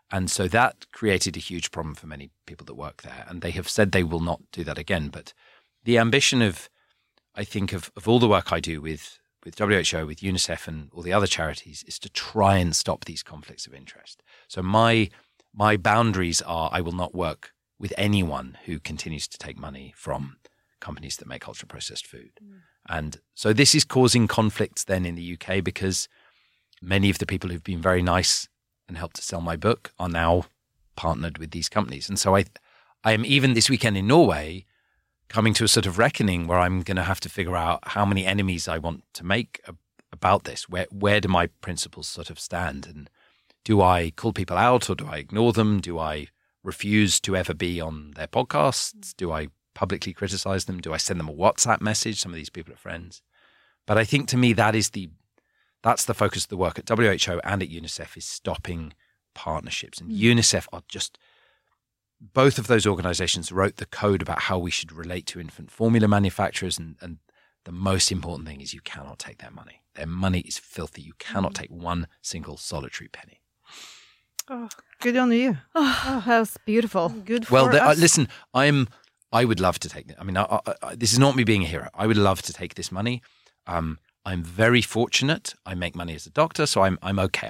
And so that created a huge problem for many people that work there. And they have said they will not do that again. But the ambition of, I think, of all the work I do with WHO, with UNICEF and all the other charities is to try and stop these conflicts of interest. So my boundaries are I will not work with anyone who continues to take money from companies that make ultra-processed food. And so this is causing conflicts then in the UK because many of the people who've been very nice and helped to sell my book are now partnered with these companies. And so I am even this weekend in Norway coming to a sort of reckoning where I'm going to have to figure out how many enemies I want to make about this. Where do my principles sort of stand? And do I call people out or do I ignore them? Do I refuse to ever be on their podcasts? Do I publicly criticize them? Do I send them a WhatsApp message? Some of these people are friends. But I think to me that's the focus of the work at WHO and at UNICEF is stopping partnerships. And UNICEF are just, both of those organizations wrote the code about how we should relate to infant formula manufacturers. And the most important thing is you cannot take their money. Their money is filthy. You cannot take one single solitary penny. Oh, good on you. Oh, that was beautiful. Good for us. Listen, I would love to take it. I mean, this is not me being a hero. I would love to take this money. I'm very fortunate. I make money as a doctor, so I'm okay.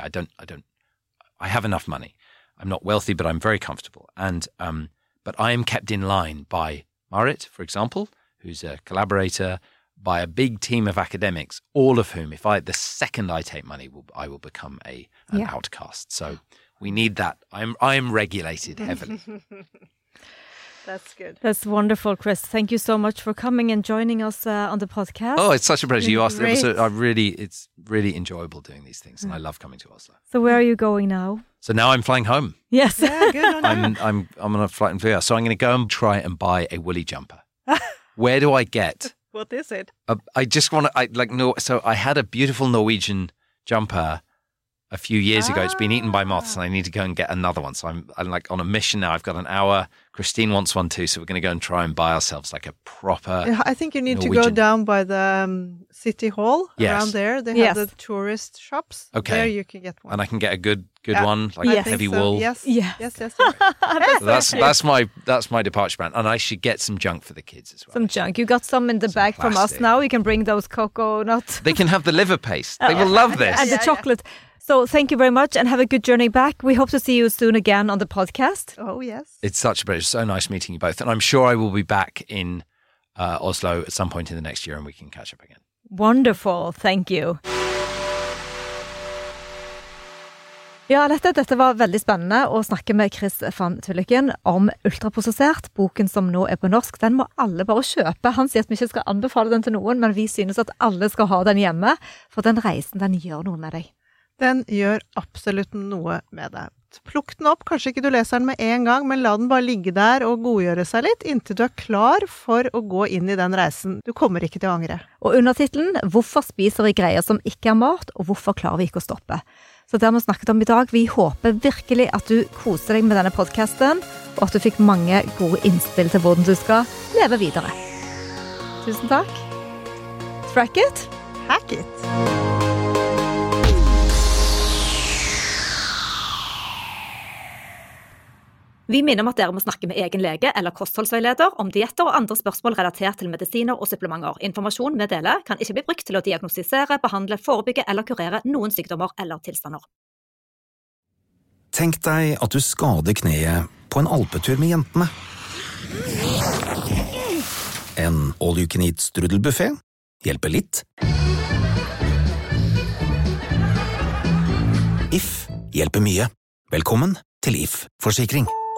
I have enough money. I'm not wealthy, but I'm very comfortable. And but I am kept in line by Marit, for example, who's a collaborator, by a big team of academics, all of whom, the second I take money, I will become an outcast. So we need that. I am regulated heavily. That's good. That's wonderful, Chris. Thank you so much for coming and joining us on the podcast. Oh, it's such a pleasure. You asked. It's really enjoyable doing these things, and I love coming to Oslo. So where are you going now? So now I'm flying home. Yes. Yeah, good on you. I'm on a flight in Fleur. So I'm going to go and try and buy a woolly jumper. Where do I get? What is it? I just want to. So I had a beautiful Norwegian jumper a few years ago. It's been eaten by moths, and I need to go and get another one. So I'm like on a mission now. I've got an hour. Christine wants one too, so we're going to go and try and buy ourselves like a proper. I think you need Norwegian. to go down by the city hall around there. They have the tourist shops. Okay, there you can get one, and I can get a good one, like heavy wool. Yes. That's my departure plan, and I should get some junk for the kids as well. Some junk. You got some in the bag from us now. You can bring those cocoa nuts. They can have the liver paste. They will love this. And the chocolate. So thank you very much and have a good journey back. We hope to see you soon again on the podcast. Oh, yes. It's such a pleasure. So nice meeting you both. And I'm sure I will be back in Oslo at some point in the next year and we can catch up again. Wonderful. Thank you. Ja, dette var veldig spennende å snakke med Chris van Tulleken om ultraprosessert. Boken som nå er på norsk, den må alle bare kjøpe. Han sier at vi ikke skal anbefale den til noen, men vi synes at alle skal ha den hjemme, for den reisen, den gjør noe med deg. Den gjør absolutt noe med deg. Plukk den opp, kanskje ikke du leser den med en gang, men la den bare ligge der og godgjøre seg litt, inntil du er klar for å gå inn i den reisen. Du kommer ikke til å angre. Og undertitelen, hvorfor spiser vi greier som ikke er mat, og hvorfor klarer vi ikke å stoppe? Så det har vi snakket om i dag. Vi håper virkelig at du koser deg med denne podcasten, og at du fikk mange gode innspill til hvordan du skal leve videre. Tusen takk. Track it. Hack it. Vi minner om at dere må snakke med egen lege eller kostholdsveileder om dietter og andre spørsmål relatert til medisiner og supplementer. Informasjon vi deler kan ikke bli brukt til å diagnostisere, behandle, forebygge eller kurere noen sykdommer eller tilstander. Tenk deg at du skader kneet på en alpetur med jentene. En all-you-can-eat strudelbuffet hjelper litt. If hjelper mye. Velkommen til If Forsikring.